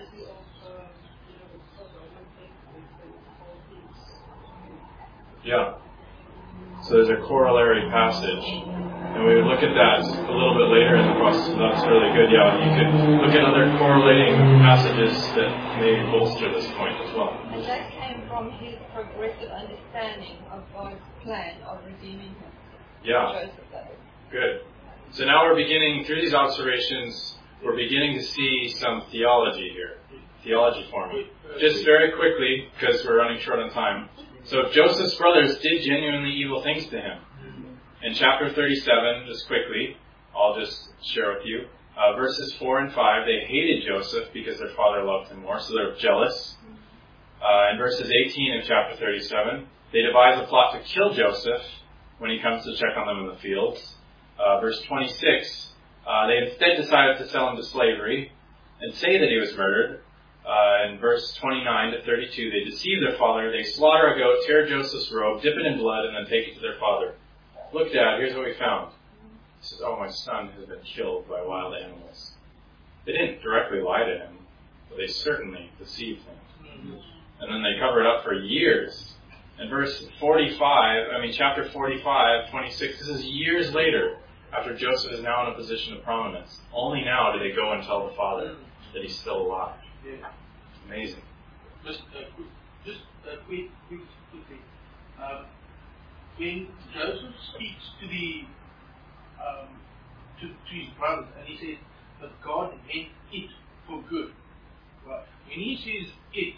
Yeah. So there's a corollary passage, and we would look at that a little bit later in the process. So that's really good. Yeah, you could look at other correlating passages that may bolster this point as well. And that came from his progressive understanding of God's plan of redeeming him. Yeah. Good. So now we're beginning, through these observations, we're beginning to see some theology here. Theology forming. Just very quickly, because we're running short on time. So if Joseph's brothers did genuinely evil things to him, in chapter thirty-seven, just quickly, I'll just share with you, uh, verses four and five, they hated Joseph because their father loved him more, so they're jealous. Uh, in verses eighteen of chapter thirty-seven, they devise a plot to kill Joseph when he comes to check on them in the fields. Uh, verse twenty-six, uh, they instead decided to sell him to slavery and say that he was murdered. Uh, in verse twenty-nine to thirty-two, they deceive their father. They slaughter a goat, tear Joseph's robe, dip it in blood, and then take it to their father. Look, Dad, here's what we found. He says, oh, my son has been killed by wild animals. They didn't directly lie to him, but they certainly deceived him. And then they cover it up for years. In verse forty-five, I mean, chapter forty-five, twenty-six, this is years later, after Joseph is now in a position of prominence. Only now do they go and tell the father that he's still alive. Yeah. Amazing. Just, uh, quick, just uh, quick, quick, quickly. Um, when Joseph speaks to the um, to, to his brothers, and he says, "But God meant it for good." Right? When he says "it,"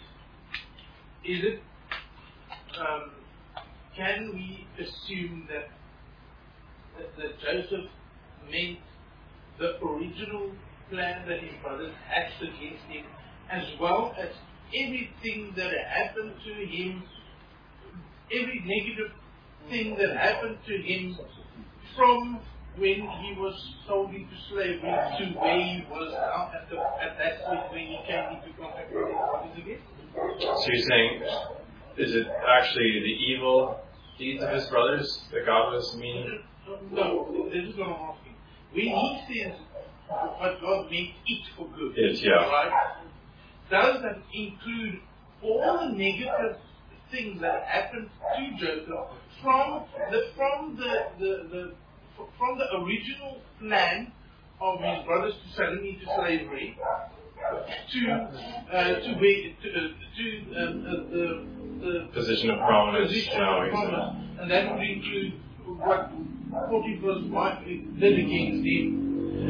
is it? Um, can we assume that, that that Joseph meant the original plan that his brothers hatched against him, as well as everything that happened to him, every negative thing that happened to him from when he was sold into slavery to where he was now at, the, at that point when he came into contact with his brothers again? So you're saying, is it actually the evil deeds of his brothers that God was meaning? No, this is what I'm asking. When he says, but God made it for good, It, yeah. right? Does that include all the negative things that happened to Joseph from the from the, the, the from the original plan of his brothers to sell him into slavery to uh, to be to, uh, to um, uh, the, the Position of prominence. position now of he's in. prominence, and that would include what Potiphar's wife did against him. Uh,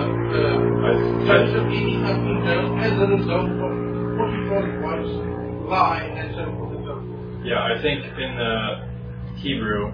uh, Joseph ending up in jail as a result of Potiphar's wife's lie and so forth and so forth. Yeah, I think in the Hebrew,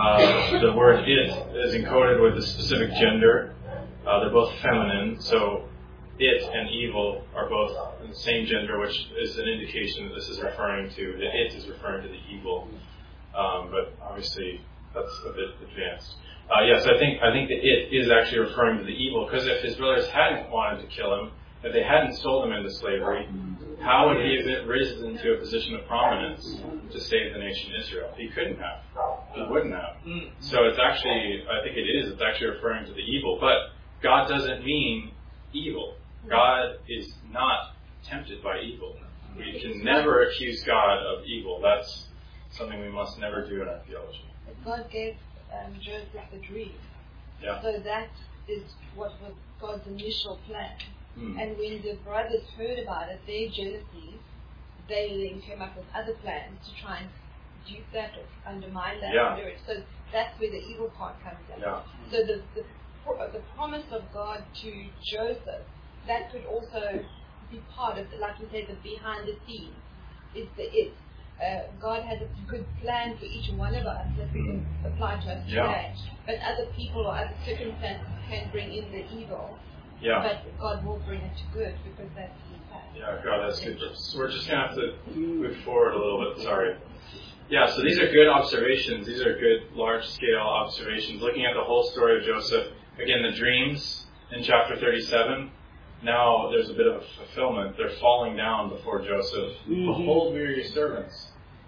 uh, the word it is encoded with a specific gender. Uh, they're both feminine, so it and evil are both in the same gender, which is an indication that this is referring to, that it is referring to the evil. Um, but obviously, that's a bit advanced. Uh, yes, I think I think that it is actually referring to the evil, because if his brothers hadn't wanted to kill him, if they hadn't sold him into slavery, how would he have risen to a position of prominence to save the nation Israel? He couldn't have. He wouldn't have. So it's actually, I think it is, it's actually referring to the evil. But God doesn't mean evil. God is not tempted by evil. We can never accuse God of evil. That's something we must never do in our theology. God gave um, Joseph the dream. Yeah. So that is what was God's initial plan. Hmm. And when the brothers heard about it, their jealousies, they then came up with other plans to try and dupe that or undermine that. Yeah. And do it. So that's where the evil part comes in. Yeah. So the, the the promise of God to Joseph, that could also be part of, the, like you said, the behind the scenes. Is the it. Uh, God has a good plan for each one of us that we can apply to us Yeah. today. But other people or other circumstances can bring in the evil. Yeah. But God will bring it to good because that's His plan. Yeah, God, that's good. So we're just going to have to move forward a little bit. Sorry. Yeah, so these are good observations. These are good large-scale observations. Looking at the whole story of Joseph. Again, the dreams in chapter thirty-seven. Now there's a bit of a fulfillment. They're falling down before Joseph. Mm-hmm. Behold, we are your servants.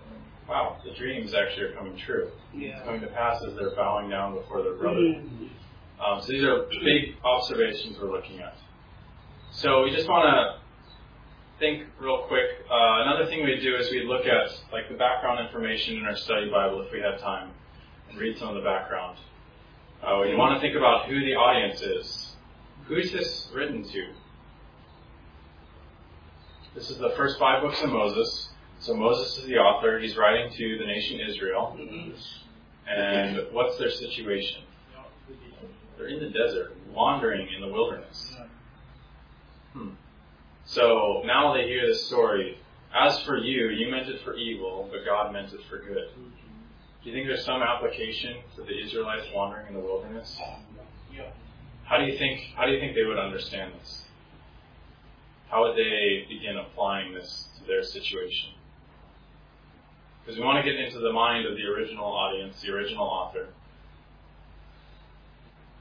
Wow, the dreams actually are coming true. Yeah. It's coming to pass as they're bowing down before their brother. Mm-hmm. Um, so these are big observations we're looking at. So we just want to think real quick. Uh, another thing we do is we look at like the background information in our study Bible if we have time, and read some of the background. Uh, we want to think about who the audience is. Who's this written to? This is the first five books of Moses. So Moses is the author. He's writing to the nation Israel. And what's their situation? They're in the desert, wandering in the wilderness. Hmm. So now they hear this story. As for you, you meant it for evil, but God meant it for good. Do you think there's some application to the Israelites wandering in the wilderness? How do you think? How do you think they would understand this? How would they begin applying this to their situation? Because we want to get into the mind of the original audience, the original author.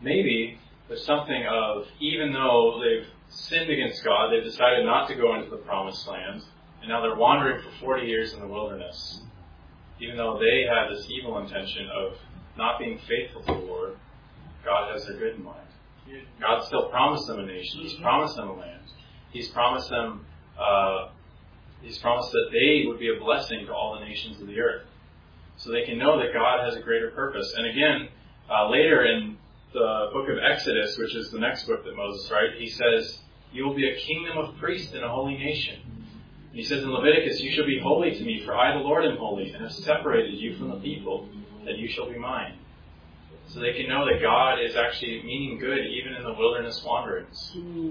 maybe there's something of, even though they've sinned against God, they've decided not to go into the promised land, and now they're wandering for forty years in the wilderness. Even though they had this evil intention of not being faithful to the Lord, God has their good in mind. God still promised them a nation. He's promised them a land. He's promised them, uh, He's promised that they would be a blessing to all the nations of the earth. So they can know that God has a greater purpose. And again, uh, later in the book of Exodus, which is the next book that Moses writes, he says, you will be a kingdom of priests and a holy nation. And he says in Leviticus, you shall be holy to me, for I, the Lord, am holy, and have separated you from the people, that you shall be mine. So they can know that God is actually meaning good even in the wilderness wanderings.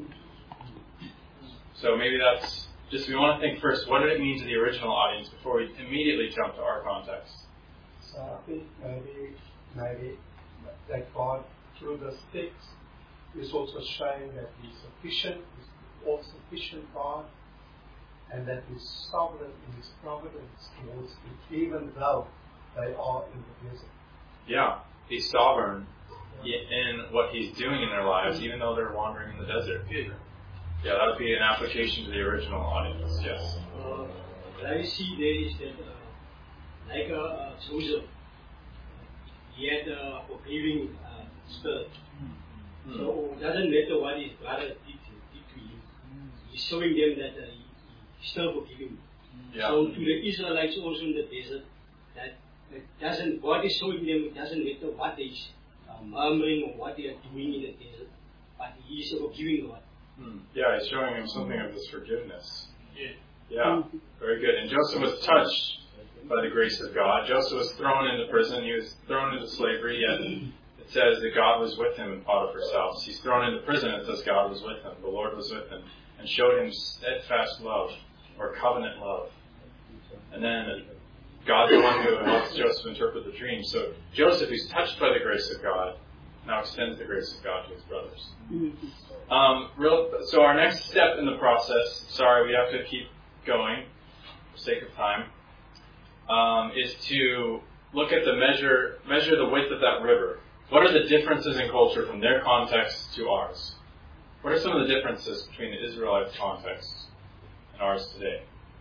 So maybe that's just, we want to think first, what did it mean to the original audience before we immediately jump to our context? So I think maybe, maybe that God, through this text, is also showing that He's sufficient, He's all-sufficient God, and that He's sovereign in His providence towards them, even though they are in the desert. Yeah, He's sovereign in what He's doing in their lives, even though they're wandering in the desert. Yeah, that would be an application to the original audience, yes. Uh, what I see there is that, uh, like uh, uh, Joseph, he had a forgiving uh, spirit. Mm. So it doesn't matter what his brother did, did to him. He's showing them that uh, he, he still forgiving. Yeah. So to the Israelites also in the desert, that it doesn't, God is showing them it doesn't matter what they are murmuring or what they are doing in the desert, but He is a forgiving God. Hmm. Yeah, He's showing him something of this forgiveness. Yeah. Yeah, very good. And Joseph was touched by the grace of God. Joseph was thrown into prison. He was thrown into slavery, yet it says that God was with him in Potiphar's house. He's thrown into prison, it says God was with him. The Lord was with him and showed him steadfast love, or covenant love. And then God's the one who helps Joseph interpret the dream. So Joseph, who's touched by the grace of God, now extends the grace of God to his brothers. Um, real, so our next step in the process, sorry, we have to keep going for sake of time, um, is to look at the measure, measure the width of that river. What are the differences in culture from their context to ours? What are some of the differences between the Israelites' context and ours today?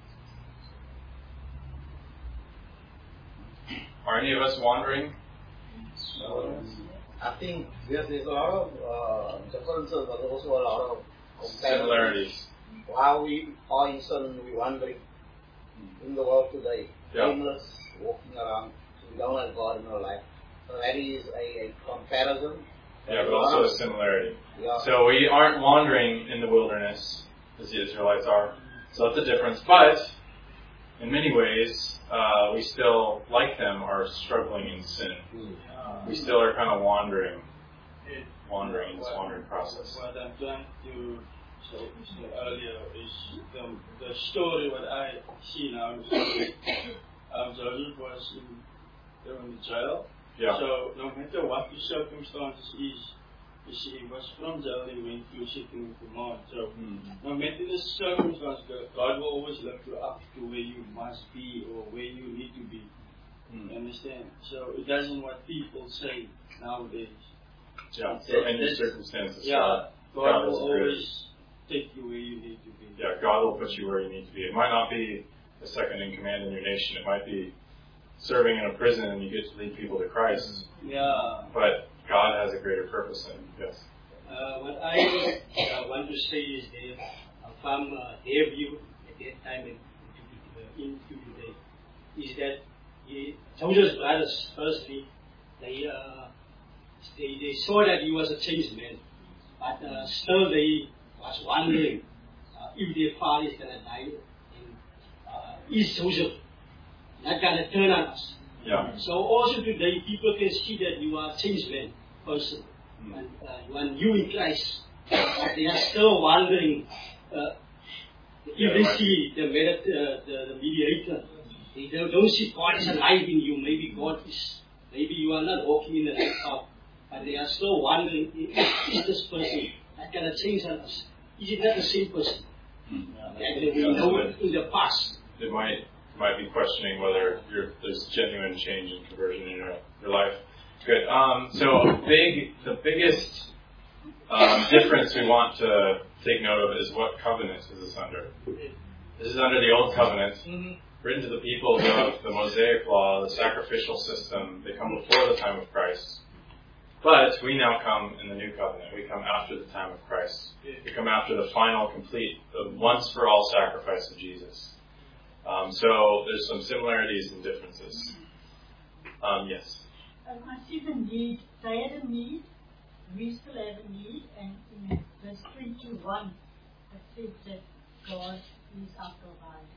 Are any of us wandering? No. I think yes, there's a lot of uh, differences, but also a lot of similarities. How we, for instance, we wandering in the world today, yeah. aimless, walking around, so we don't have God in our life. So that is a, a comparison. Yeah, but also a similarity. Yeah. So we aren't wandering in the wilderness as the Israelites are. So that's a difference. But in many ways, uh, we still, like them, are struggling in sin. Uh, we still are kind of wandering, wandering in this wandering process. What I'm trying to say earlier is the, the story what I see now. The story of Joseph was in, in jail. Yeah. So no matter what the circumstances is, you see, he was from jail, he went to sitting in command. So mm. no matter the circumstances, God will always lift you up to where you must be or where you need to be. Mm. You understand? So it doesn't what people say nowadays. Yeah, so that, any circumstances, yeah, God, God, God will always take you where you need to be. Yeah, God will put you where you need to be. It might not be the second in command in your nation. It might be serving in a prison and you get to lead people to Christ. Yeah. But God has a greater purpose in it. Yes. Uh, what I uh, want to say is that uh, from uh, their view at that time and into today, is that he, Joseph's brothers, firstly, they, uh, they they saw that he was a changed man, but uh, still they was wondering uh, if their father is going to die, and uh, is Joseph not going to turn on us? Yeah. So also today, people can see that you are a changed man person, mm. and uh, you are new in Christ, but they are still wondering uh, if yeah, they right. see the, uh, the, the mediator. They don't, don't see God is alive in you. Maybe God is, maybe you are not walking in the right path, but they are still wondering, is this person that going to change on us? Is it not the same person mm. yeah, that we yeah, know it in the past? It might might be questioning whether you're, there's genuine change and conversion in your, your life. Good. Um, so big, the biggest um, difference we want to take note of is what covenant is this under. This is under the Old Covenant, mm-hmm. written to the people of the Mosaic Law, the sacrificial system. They come before the time of Christ. But we now come in the New Covenant. We come after the time of Christ. We come after the final, complete, the once-for-all sacrifice of Jesus. Um, so there's some similarities and differences. Um, yes? Um, I see the need. They had a need. We still have a need. And in verse twenty-one, it says that God is our provider.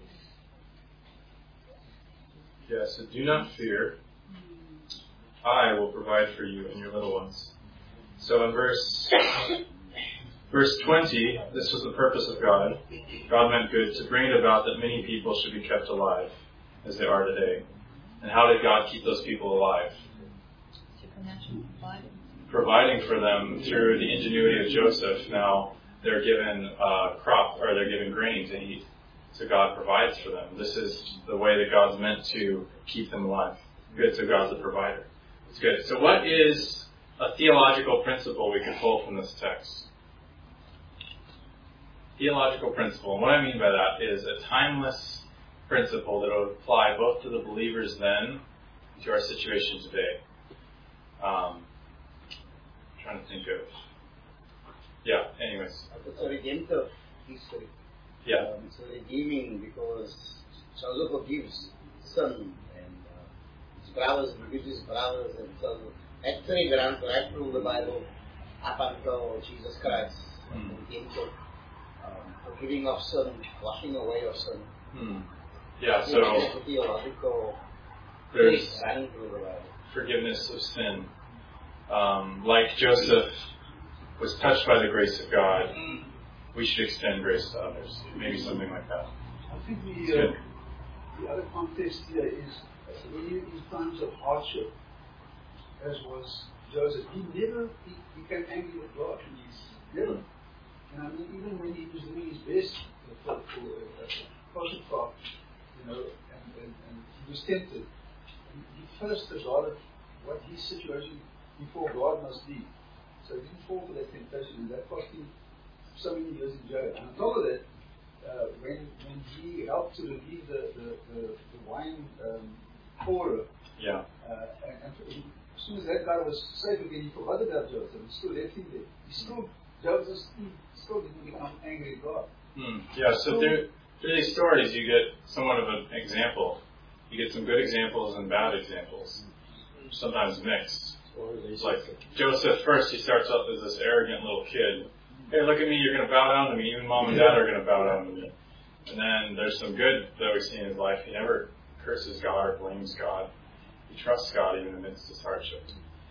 Yes, so do not fear. I will provide for you and your little ones. So in verse verse twenty, this was the purpose of God. God meant good to bring it about that many people should be kept alive as they are today. And how did God keep those people alive? Supernatural providing. Providing for them through the ingenuity of Joseph. Now they're given uh, crop, or they're given grain to eat. So God provides for them. This is the way that God's meant to keep them alive. Good, so God's the provider. It's good. So what is a theological principle we can pull from this text? Theological principle. And what I mean by that is a timeless principle that would apply both to the believers then and to our situation today. Um, I'm trying to think of... Yeah, anyways. It's a redemptive history. Yeah. Um, it's a redeeming because Joseph forgives sin and uh, his brothers forgive his brothers, and so actually runs right through the Bible up until Jesus Christ. Mm. Redemptive, um, forgiving of sin, washing away of sin. Mm. Yeah, so theological there's forgiveness of sin. Um, like Joseph was touched by the grace of God, we should extend grace to others. Maybe something like that. I think the, uh, the other context here is when you in times of hardship, as was Joseph, he never he became angry with God. Never. And I mean, even when he was doing his best for, for uh, Potiphar, you know, and, and, and he was tempted, he, he first regarded what his situation before God must be. So he didn't fall for that temptation, and that cost him so many years in jail. And on top of that, uh, when when he helped to relieve the, the, the, the wine um, pourer, yeah. uh, and, and he, as soon as that guy was safe again, he forgot about Joseph and still left him there. He still, Joseph he still didn't become angry at God. Hmm. Yeah, so through, through these stories, you get somewhat of an example. You get some good examples and bad examples, sometimes mixed. Like Joseph, first he starts off as this arrogant little kid. Hey, look at me, you're going to bow down to me. Even mom and dad are going to bow down to me. And then there's some good that we see in his life. He never curses God or blames God. He trusts God even amidst his hardship.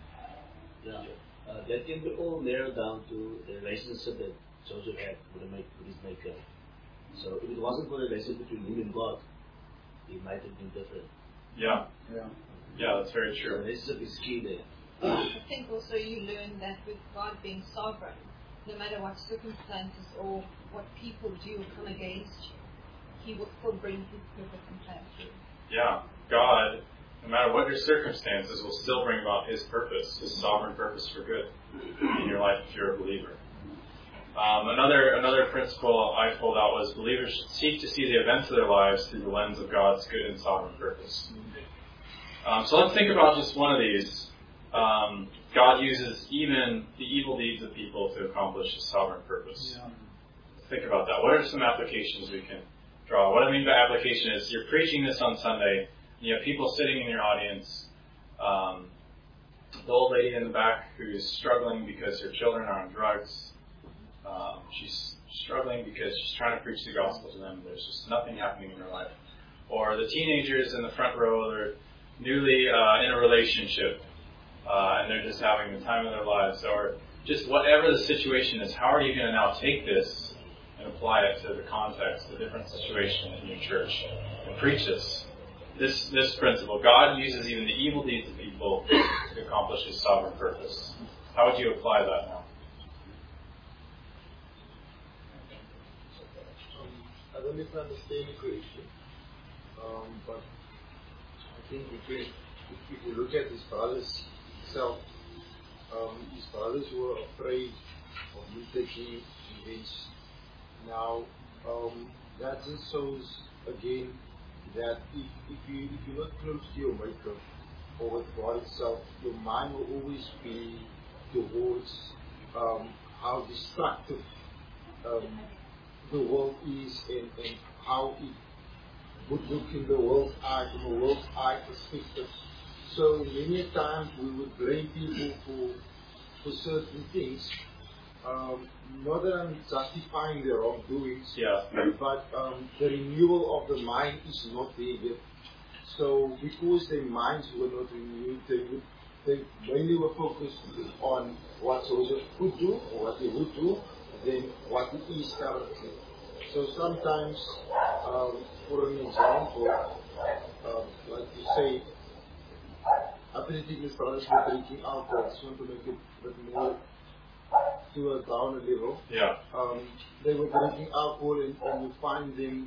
Yeah, uh, that can be all narrowed down to the relationship that Joseph had with, the, with his Maker. So if it wasn't for the relationship between him and God, it might have been different. Yeah. Yeah. Yeah, that's very true. So the relationship is key there. I think also you learn that with God being sovereign, no matter what circumstances or what people do or come against you, He will still bring His purpose and plan through. Yeah, God, no matter what your circumstances, will still bring about His purpose, His sovereign purpose for good in your life if you're a believer. Um, another another principle I pulled out was believers should seek to see the events of their lives through the lens of God's good and sovereign purpose. Um, so let's think about just one of these. Um, God uses even the evil deeds of people to accomplish His sovereign purpose. Yeah. Think about that. What are some applications we can draw? What I mean by application is you're preaching this on Sunday, and you have people sitting in your audience. Um, the old lady in the back who's struggling because her children are on drugs. Um, she's struggling because she's trying to preach the gospel to them. There's just nothing happening in her life. Or the teenagers in the front row, they're newly uh, in a relationship. Uh, and they're just having the time of their lives, or just whatever the situation is, how are you going to now take this and apply it to the context, the different situation in your church, and preach this? This this principle. God uses even the evil deeds of people to accomplish His sovereign purpose. How would you apply that now? Um, I don't misunderstand the question, um, but I think if we, if we look at his brothers, himself. Um, his brothers were afraid of him taking revenge. Now, um, that just shows again that if, if, you, if you're not close to your Maker or with God itself, your mind will always be towards um, how destructive um, the world is and, and how it would look in the world's eye, from a world's eye perspective. So many times we would blame people for, for certain things. Um, not that I'm justifying their wrongdoings, yeah. but um, the renewal of the mind is not there yet. So because their minds were not renewed, they, would, they mainly were focused on what Joseph could do or what he would do than what he is currently. So sometimes, um, for an example, um, like you say, after the his brothers were drinking alcohol, I just want to make it a bit more to a down a level. Yeah. Um, they were drinking alcohol and, and you find them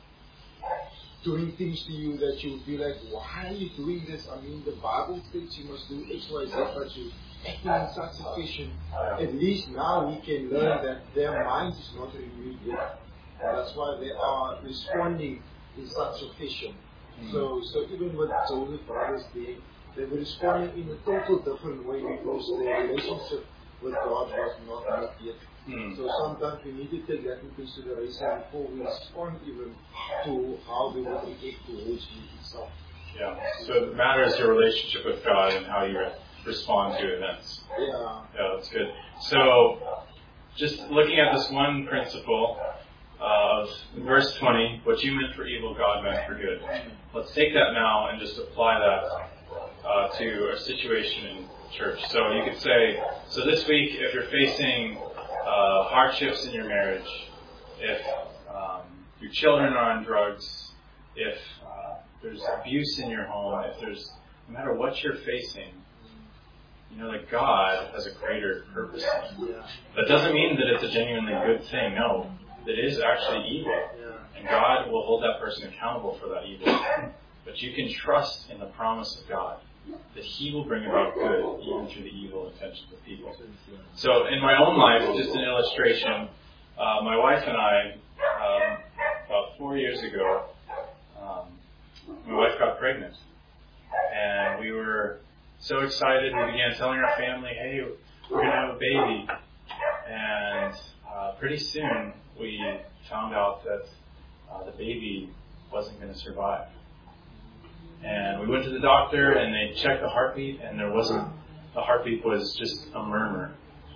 doing things to you that you would be like, why are you doing this? I mean, the Bible states you must do X, Y, Z, but you acting in such a fashion. At least now we can learn that their mind is not renewed yet. And that's why they are responding in such a fashion. Mm. So, so even with Joseph brothers, they, they were responding in a total different way because their relationship with God was not met yet. Mm. So sometimes we need to take that into consideration before we respond even to how they will react towards you itself. Yeah. So it matters your relationship with God and how you respond to events. Yeah. Yeah, that's good. So just looking at this one principle of verse twenty, what you meant for evil, God meant for good. Let's take that now and just apply that uh, to a situation in church. So you could say, so this week, if you're facing uh, hardships in your marriage, if um, your children are on drugs, if uh, there's abuse in your home, if there's, no matter what you're facing, you know that God has a greater purpose in it. That doesn't mean that it's a genuinely good thing. No, it is actually evil. And God will hold that person accountable for that evil. But you can trust in the promise of God that He will bring about good even through the evil intentions of people. So in my own life, just an illustration, uh, my wife and I, um, about four years ago, um, my wife got pregnant. And we were so excited, we began telling our family, hey, we're going to have a baby. And uh, pretty soon we found out that uh, the baby wasn't going to survive. And we went to the doctor and they checked the heartbeat and there wasn't, the heartbeat was just a murmur.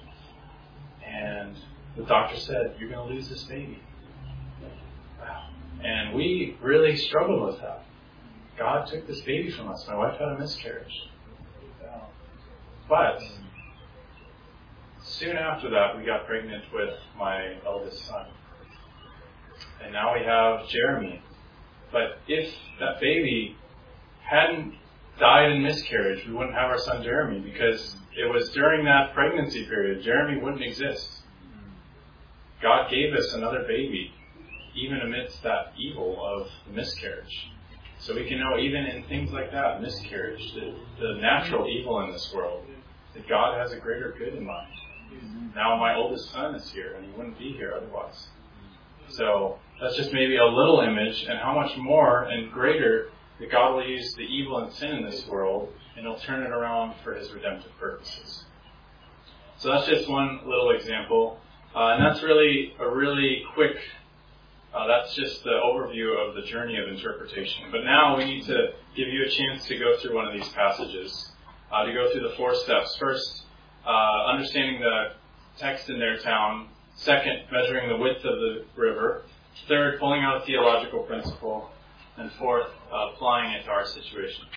And the doctor said, you're going to lose this baby. Wow. And we really struggled with that. God took this baby from us. My wife had a miscarriage. But soon after that, we got pregnant with my eldest son. And now we have Jeremy. But if that baby hadn't died in miscarriage, we wouldn't have our son Jeremy, because it was during that pregnancy period, Jeremy wouldn't exist. God gave us another baby, even amidst that evil of miscarriage. So we can know even in things like that, miscarriage, the, the natural evil in this world, that God has a greater good in mind. Now my oldest son is here, and he wouldn't be here otherwise. So that's just maybe a little image, and how much more and greater that God will use the evil and sin in this world, and He'll turn it around for His redemptive purposes. So that's just one little example. Uh, and that's really a really quick, uh, that's just the overview of the journey of interpretation. But now we need to give you a chance to go through one of these passages, uh, to go through the four steps. First, uh, understanding the text in their town. Second, measuring the width of the river. Third, pulling out a theological principle. And fourth, uh, applying it to our situation.